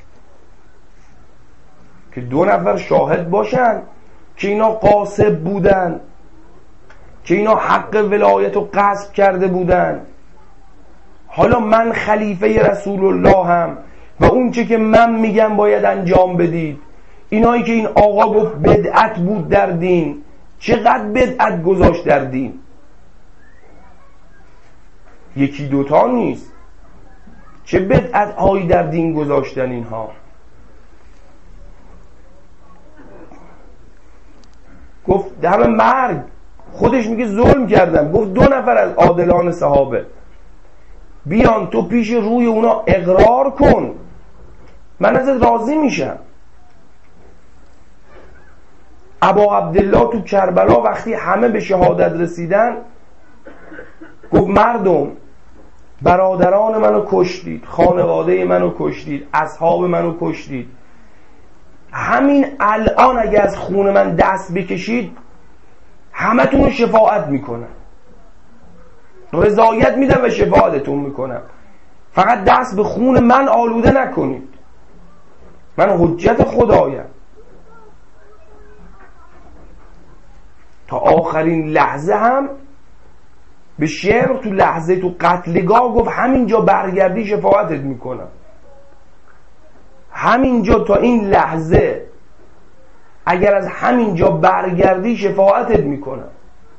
که دو نفر شاهد باشن که اینا غاصب بودن، که اینا حق ولایت رو غصب کرده بودن. حالا من خلیفه رسول الله هم و اون چه که من میگم باید انجام بدید. اینایی که این آقا گفت بدعت بود در دین، چقدر بدعت گذاشت در دین؟ یکی دوتا نیست، چه بدعت هایی در دین گذاشتن اینها. گفت در مرگ خودش میگه ظلم کردم. گفت دو نفر از عادلان صحابه بیان تو پیش روی اونا اقرار کن، من ازت راضی میشم. ابا عبدالله تو کربلا وقتی همه به شهادت رسیدن گفت مردم برادران منو کشتید، خانواده منو کشتید، اصحاب منو کشتید، همین الان اگه از خون من دست بکشید همه تون رو شفاعت میکنم، رضایت میدم و شفاعتتون میکنم، فقط دست به خون من آلوده نکنید، من حجت خدایم. تا آخرین لحظه هم به شعر تو لحظه تو قتلگاه گفت همینجا برگردی شفاعتت میکنم، همینجا تا این لحظه اگر از همینجا برگردی شفاعتت میکنم.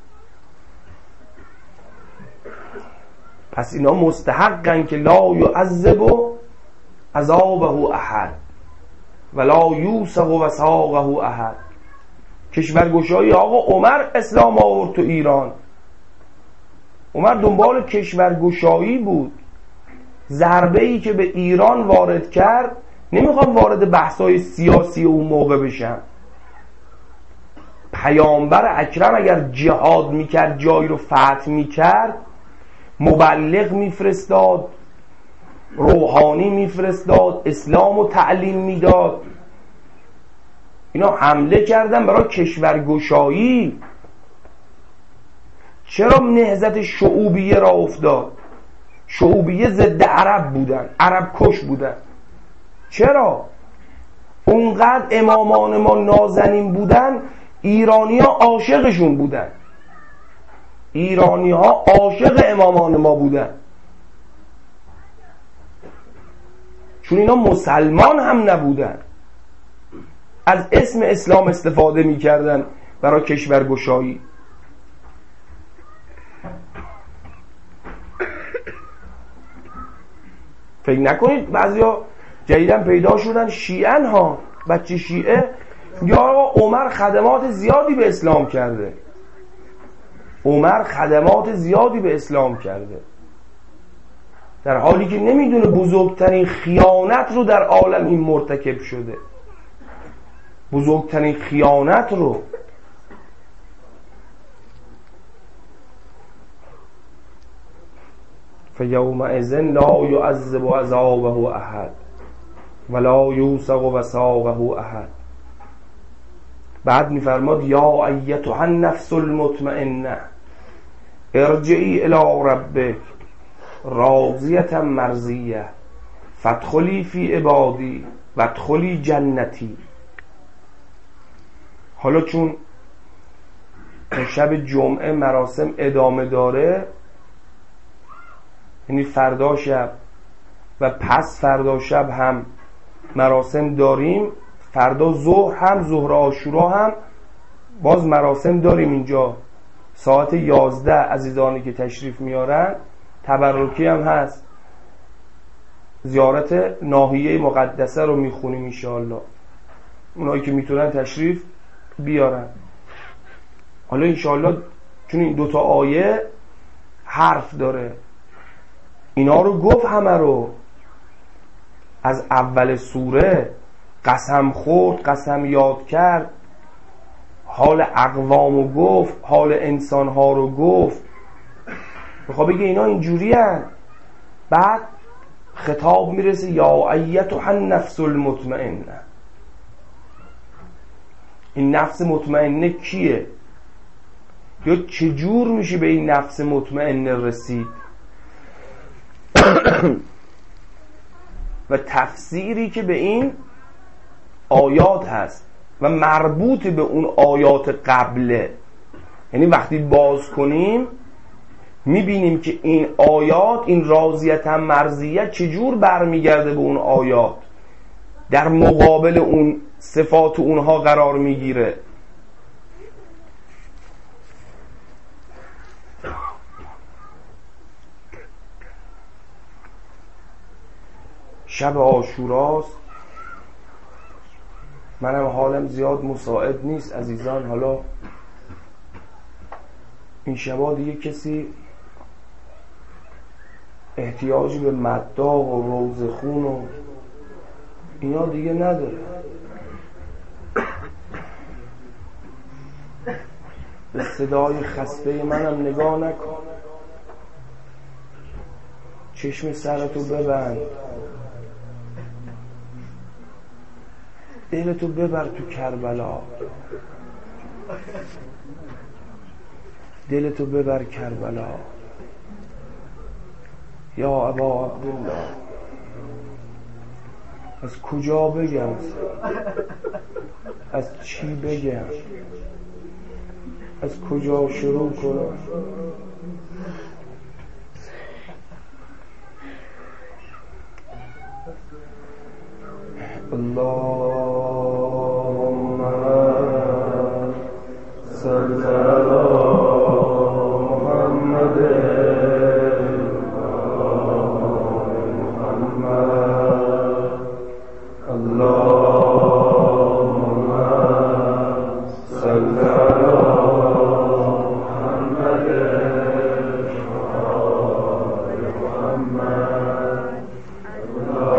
پس اینا مستحقن که لا یعذب عذابه احد ولا یوثق وثاقه احد. کشورگشایی آقا عمر اسلام آورد تو ایران، عمر دنبال کشورگشایی بود. ضربه‌ای که به ایران وارد کرد، نمیخوام وارد بحث‌های سیاسی اون موقع بشم، پیامبر اکرم اگر جهاد میکرد جایی رو فتح میکرد، مبلغ میفرستاد، روحانی میفرستاد، اسلام رو تعلیم میداد. اینا حمله کردن برای کشورگشایی. چرا نهضت شعوبیه را افتاد؟ شعوبیه ضد عرب بودن، عرب کش بودن. چرا؟ اونقدر امامان ما نازنین بودن، ایرانی ها عاشقشون بودن، ایرانی ها عاشق امامان ما بودن، چون اینا مسلمان هم نبودن، از اسم اسلام استفاده میکردن برای کشورگشایی. فکر نکنید بعضیا جدیدن پیدا شدن شیعن ها، بچه شیعه یا آقا عمر خدمات زیادی به اسلام کرده، عمر خدمات زیادی به اسلام کرده، در حالی که نمیدونه بزرگترین خیانت رو در عالم این مرتکب شده، بزرگترین خیانت رو. فیومئذ لا یعذب عذابه احد ولا یوثق وثاقه احد. بعد میفرماد یا ایتها النفس المطمئنه ارجعی الی ربک راضیة مرضیه فادخلی فی عبادی وادخلی جنتی. حالا چون شب جمعه مراسم ادامه داره، یعنی فردا شب و پس فردا شب هم مراسم داریم، فردا ظهر هم ظهر عاشورا هم باز مراسم داریم. اینجا ساعت یازده عزیزانی که تشریف میارن تبرکی هم هست، زیارت ناحیه مقدسه رو میخونیم انشاءالله، اونایی که میتونن تشریف بیارن. حالا انشاءالله چون این دوتا آیه حرف داره، اینا رو گفت، همه رو از اول سوره قسم خورد، قسم یاد کرد، حال اقوامو گفت، حال انسانها رو گفت، بخواه بگه اینا اینجوری هن. بعد خطاب میرسه یا ایتها النفس المطمئنه. این نفس مطمئنه کیه؟ یا چجور میشه به این نفس مطمئنه رسید؟ و تفسیری که به این آیات هست و مربوط به اون آیات قبله، یعنی وقتی باز کنیم میبینیم که این آیات، این راضیة مرضیه چجور برمیگرده به اون آیات، در مقابل اون صفات اونها قرار میگیره. شب عاشوراست، منم حالم زیاد مساعد نیست عزیزان. حالا این شبا دیگه کسی احتیاجی به مداح و روزخون و اینا دیگه نداره. به صدای خسته منم نگاه نکن، چشم سرتو ببند، دلتو ببر تو کربلا، دلتو ببر کربلا. یا ابا عبدالله، از کجا بگم، از چی بگم، از کجا شروع کنم؟ اللهم صل علی محمد محمد. اللهم صل علی محمد محمد.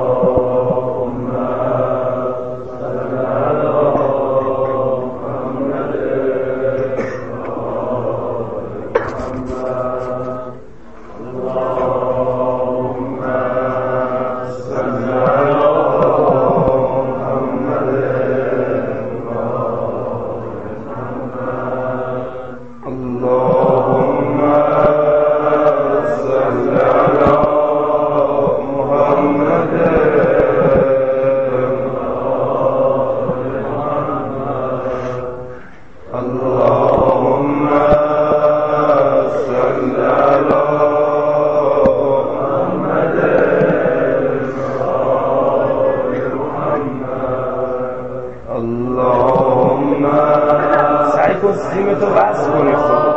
سیمتو بس کنی خدا.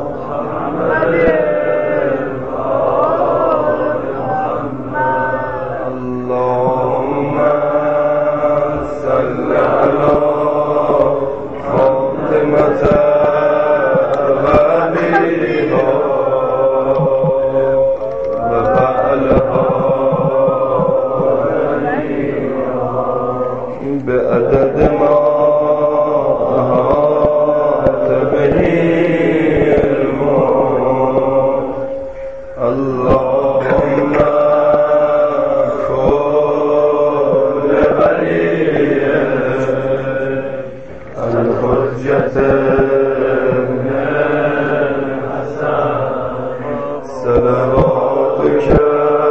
اللهم صل علی فاطمة و علیها و بعلها به عدد ما اللهم صلواتك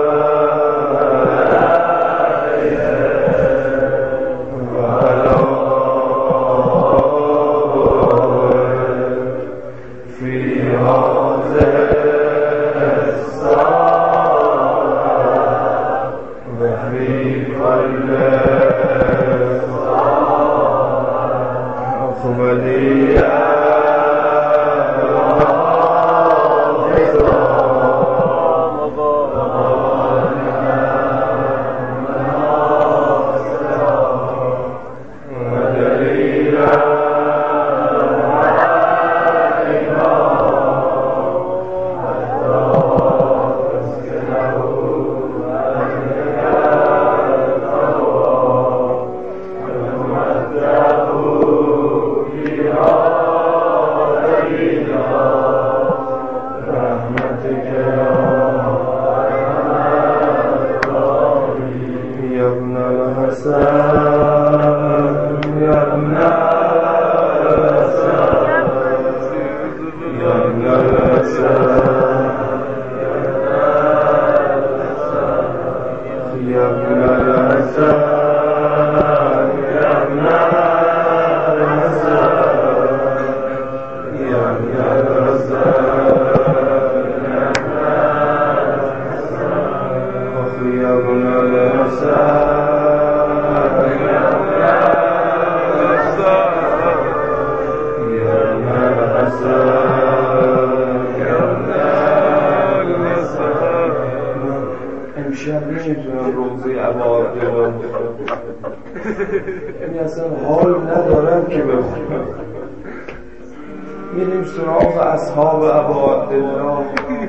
امشب نمیتونم روزی ابا عبدالله یعنی اصلا حال ندارم که بخونم. میریم سراغ اصحاب ابا عبدالله.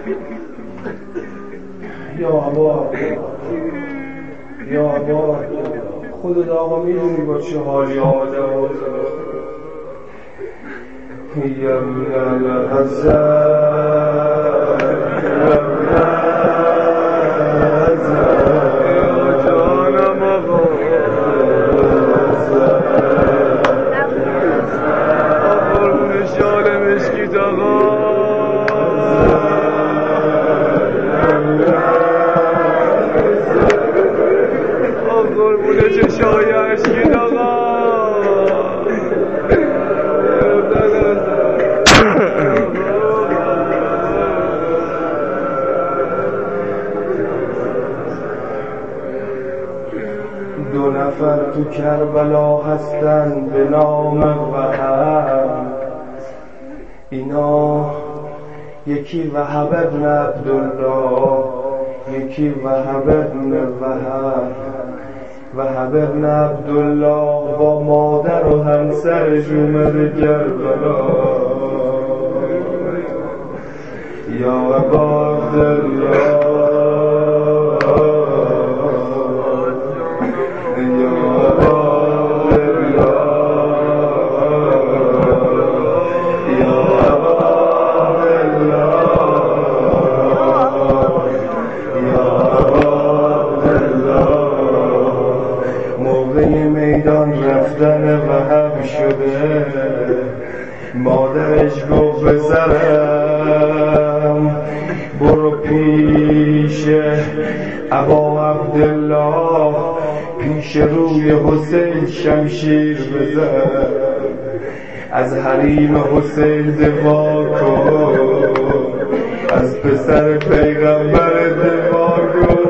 یا ابا عبدالله یا ابا عبدالله، خودت آقا میدونی با چه حالی آمده یا من الحسن دو نفر تو کربلا هستن به نام وهب. اینا یکی وهب ابن عبدالله، یکی وهب ابن وهب. وهب ابن عبدالله با مادر و همسرش اومده کربلا. یا ابا عبدالله رفتن وهب شده. مادرش گفت پسرم برو پیش ابا عبدالله، پیش روی حسین شمشیر بزن، از حریم حسین دفاع کن، از پسر پیغمبر دفاع کن.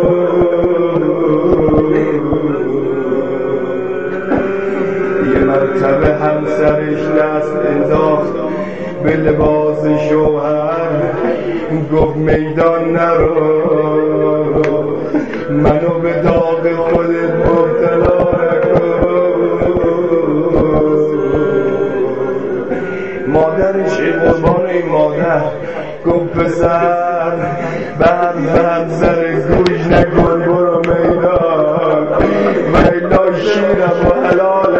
مرتبه همسرش دست انداخت به لباس شوهر، گفت میدان نرو، منو به داغ خودت مبتلا نکن. مادرش قربان این مادر گفت پسر به حرف همسر گوش نکن، برو میدان و الا شیرم و حلال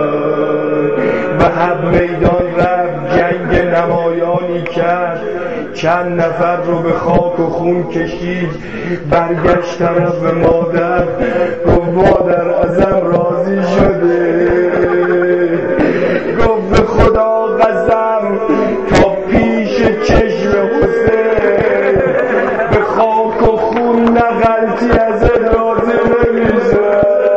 میدان رفت، جنگ نمایانی کرد چند نفر رو به خاک و خون کشید. برگشت طرف مادر، گفت مادر ازم راضی شده، گفت به خدا قسم تا پیش چشم حسین به خاک و خون نغلطی ازت راضی نمیشه.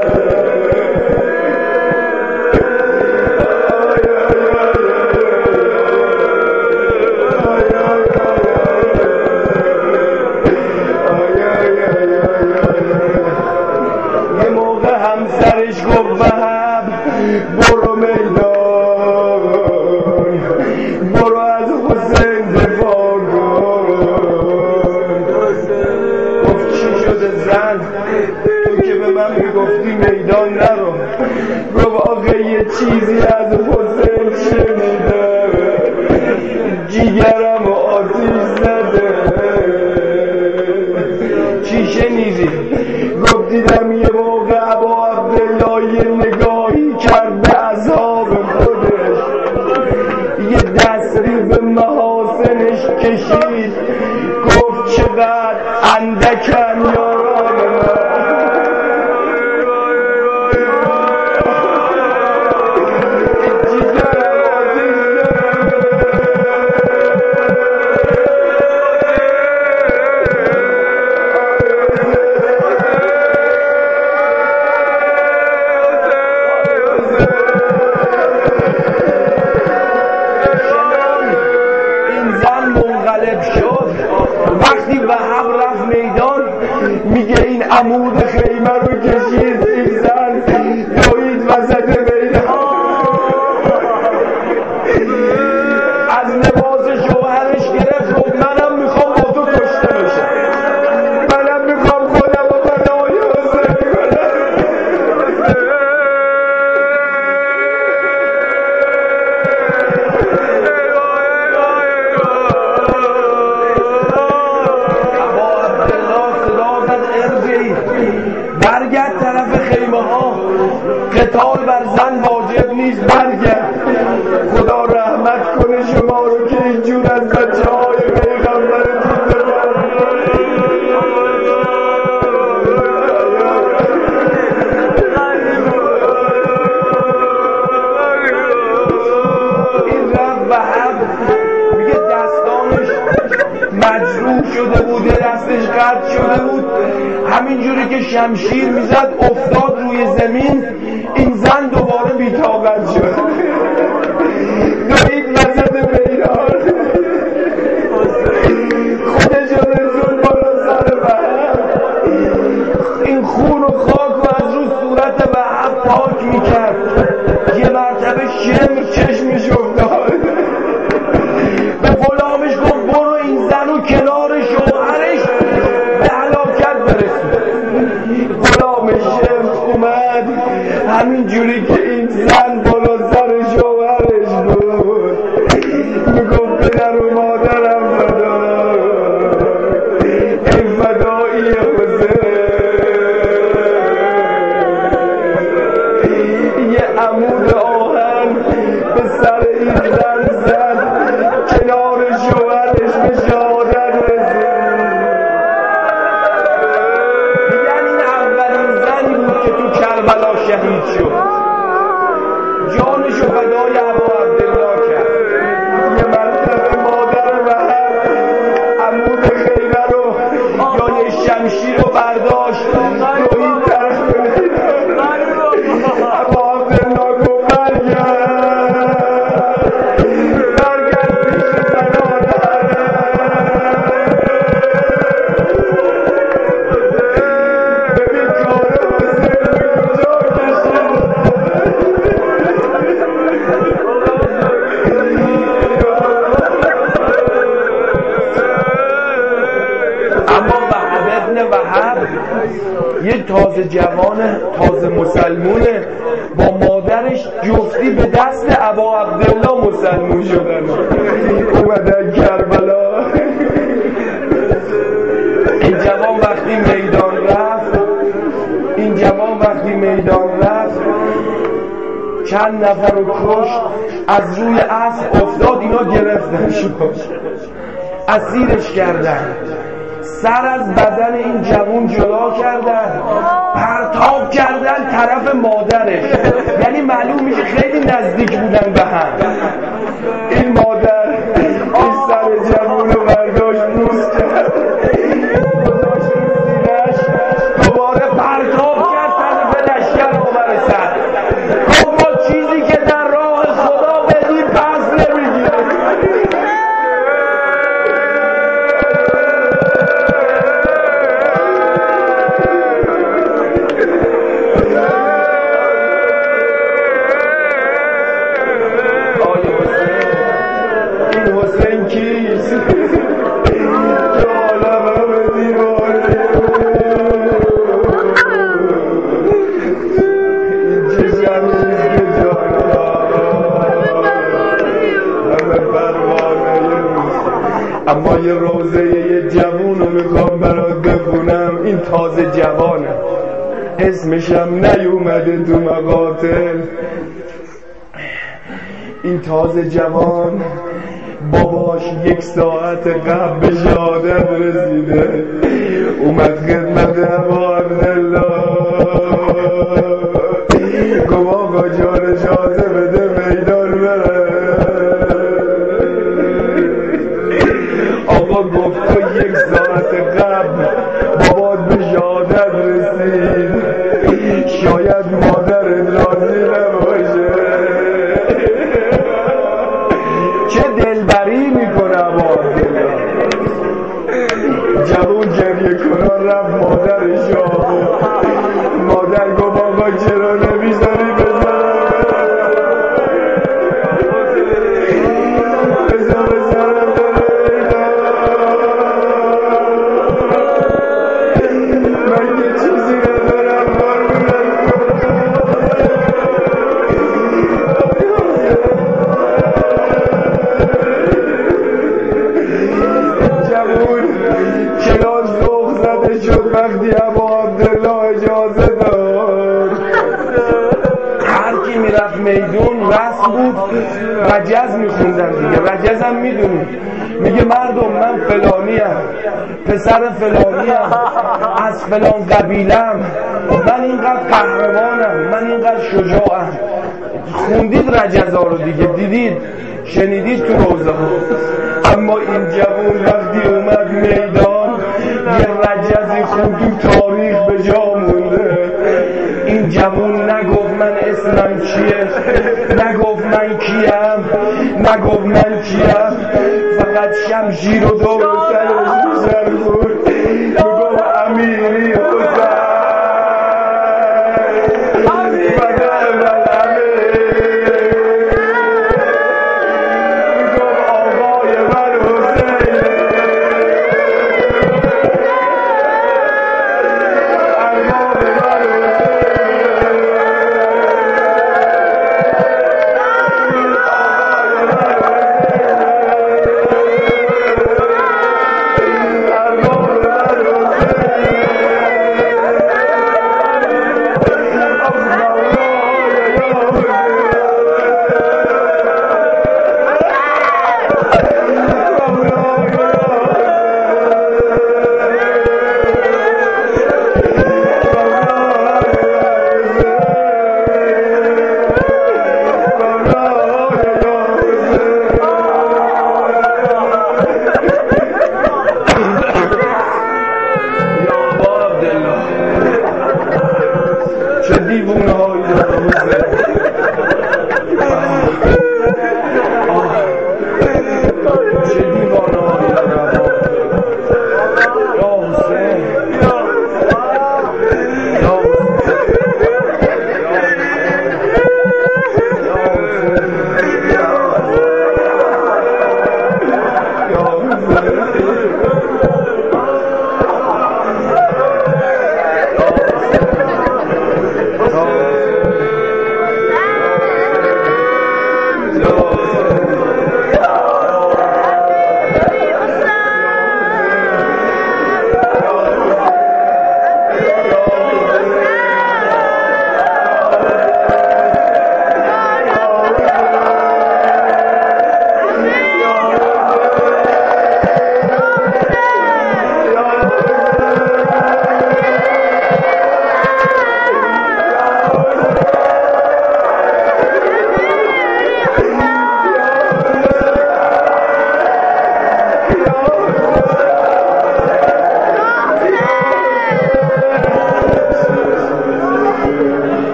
همسرش گفت وهب برو میدان، برو از حسین دفاع کن. گفت چی شده زن؟ تو که به من میگفتی میدان نرو. گفت آخه یه چیزی از حسین شنیدم، جیگرم آتیش زده. چی شنیدی؟ گفت دیدم یه موقع ابا عبدالله یه نگاهی کرد به عذاب خودش، یه دستری به محاسنش کشید، گفت چقدر اندکن یاران من. وقتی وهب رفت میدان میگه این عمود خیمه رو کشید، این زن دوید وسط میدان، از لباس شوهرش گرفت، گفت منم میخوام با تو کشته بشم، منم میخوام خودم رو فدای حسین کنم. برگرد طرف خیمه ها، قتال بر زن واجب نیست، برگرد. خدا رحمت کنه شما رو که اینجور از بچه های پیغمبرتون دفاع این رفت وهب میگه دستانش مجروح شده بود، دستش قطع شده بود، همینجوری که شمشیر میزد افتاد روی زمین. این زن دوباره بی‌طاقت شد، دوید وسط میدان، خودشو رسون بالا سر وهب. این خون و خاک و از رو صورت وهب پاک میکرد. یه مرتبه شمر چشمش افتاد، به غلامش گفت برو این زن و کنار شوهرش به هلاکت برسون. غلام شمر اومد، همین جوری که این زن بالا سر شوهرش بود میگفت پدر و مادرم فدا، این فدایی حسین. یه عمود آهن به سر این زن زد، کنار شوهرش به شهادت رسید. میگن این اولین زنی بود که تو کربلا شهید شد، جانشو فدای ابا عبدالله کرد. یه مرتبه مادر وهب عمود خیمه رو یا یه شمشیر رو برداشت رو این طرف ابا عبدالله گفت برگرد، برگرد پیش زنانه. ببین کار حسین به کجا کشید. اما وهب ابن وهب یه تازه جوان تازه مسلمونه، با مادرش جفتی به دست ابا عبدالله مسلمون شدن، اومدن کربلا. این جوان وقتی میدان رفت این جوان وقتی میدان رفت چند نفر رو کشت، از روی اسب افتاد، اینا گرفتن شد. اسیرش کردن، سر از بدن این جوون جدا کردن، پرتاب کردن طرف مادرش. یعنی معلوم میشه خیلی نزدیک بودن به هم. این مادر این سر جوون رو برداشت روز کرد، گذاشت سینه‌اش، دوباره پرتاب کرد طرف لشکر آور سر. گفت ما چیزی که در راه خدا بدیم پس نمیگیره. اما یه روزه یه جوون رو میخوام برات بخونم. این تازه جوانه، اسمشم نیومده تو مقاتل. این تازه جوان باباش یک ساعت قبل به شهادت رسیده، اومد خدمت ابا عبدالله، گفت آقا جان اجازه بده میدان بره. آقا گفت تو یک ساعت قبل بابات به شهادت رسید، شاید مادرت راضی نباشه. چه دلبری میکنه ابا جوون گریه کنان رفت مادرش آورد. مادر گفت آقا چرا نمیذاری بزنم وقتی ابا عبدالله اجازه داد. هر کی میرفت میدون رسم بود رجز میخوندن دیگه. رجز هم میدونی میگه مردم من فلانیم، پسر فلانیم، از فلان قبیلم، من اینقدر قهرمانم، من اینقدر شجاعم. خوندید رجزا رو دیگه، دیدید شنیدید تو روزه ها. اما این جوون وقتی اومد میدان یه رجزی خود تو تاریخ به جا مونده. این جوون نگفت من اسمم چیه، نگفت من کیم، نگفت من کیم، فقط شمشیر و دور سرش بزر بود. میگفت امیری حسین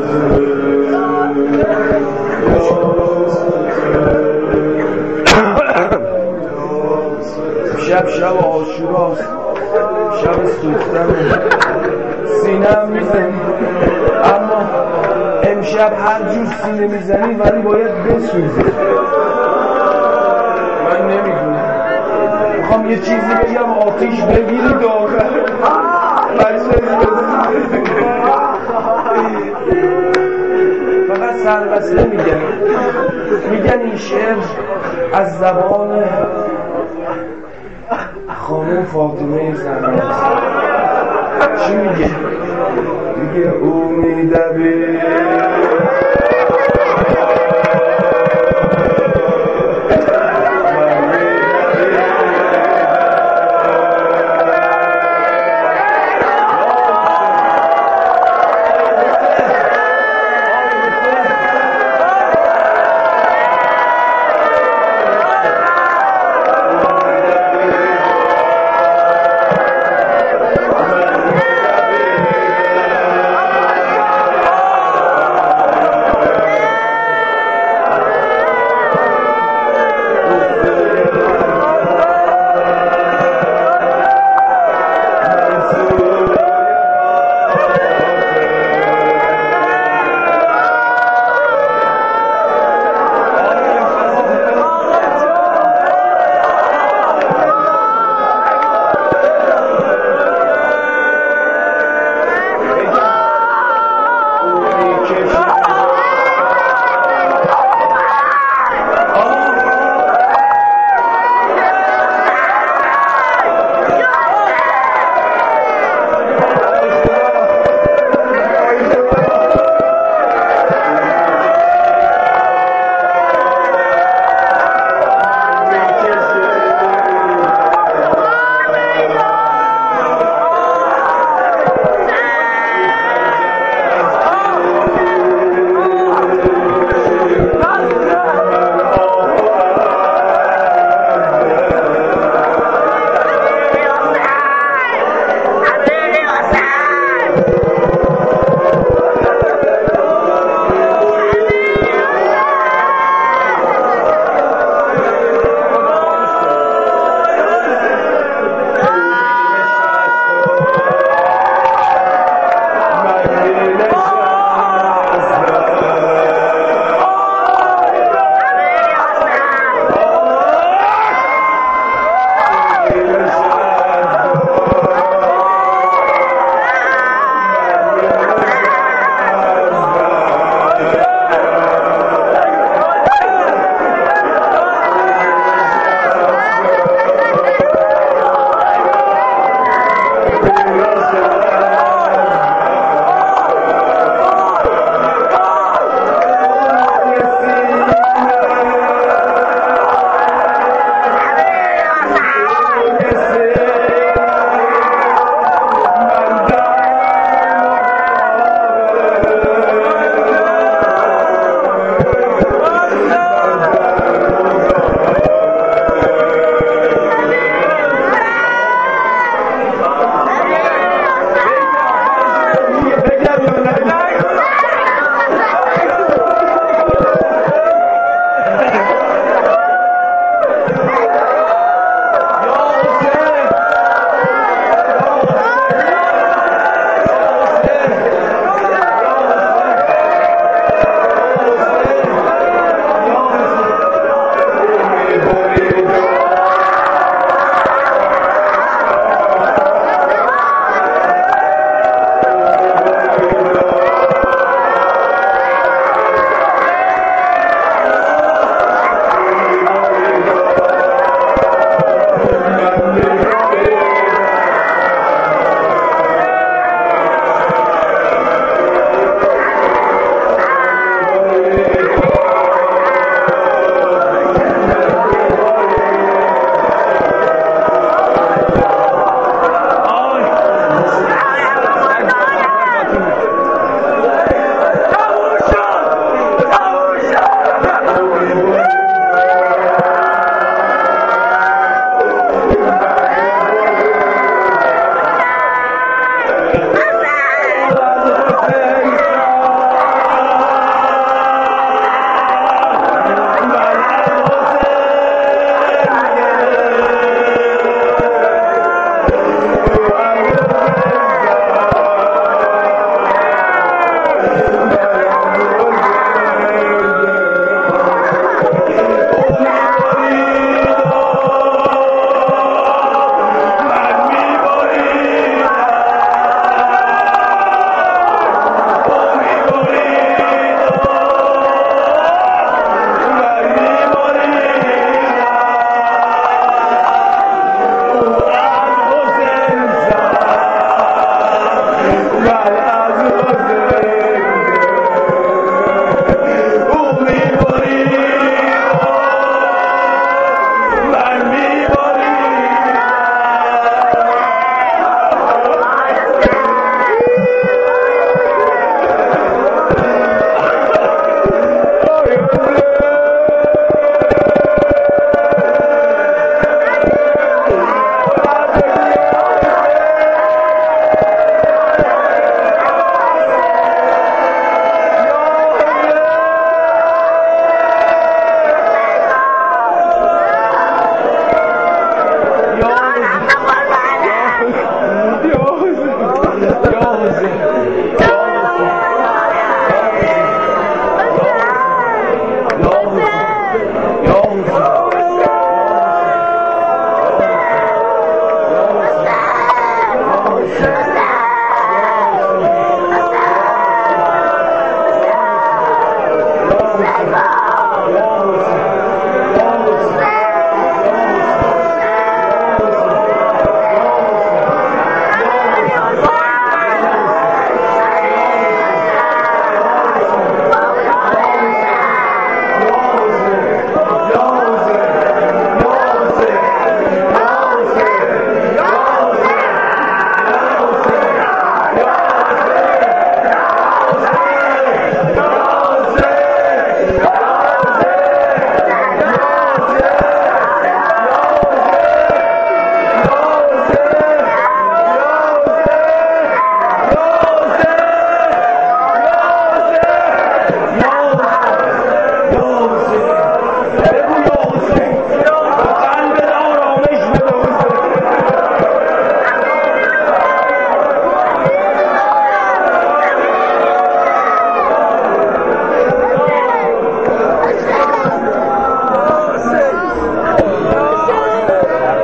شب شب عاشوراست، شب سوختن سینه هم میزنی، اما امشب هر جور سینه میزنی ولی باید بسوزی. من نمیدونم، میخوام یه چیزی بگم آتیش بگیری داغه فقط سربسته میگن میگن این شعر از زبان خانم فاطمه زهرا. چی میگه؟ میگه او میدوه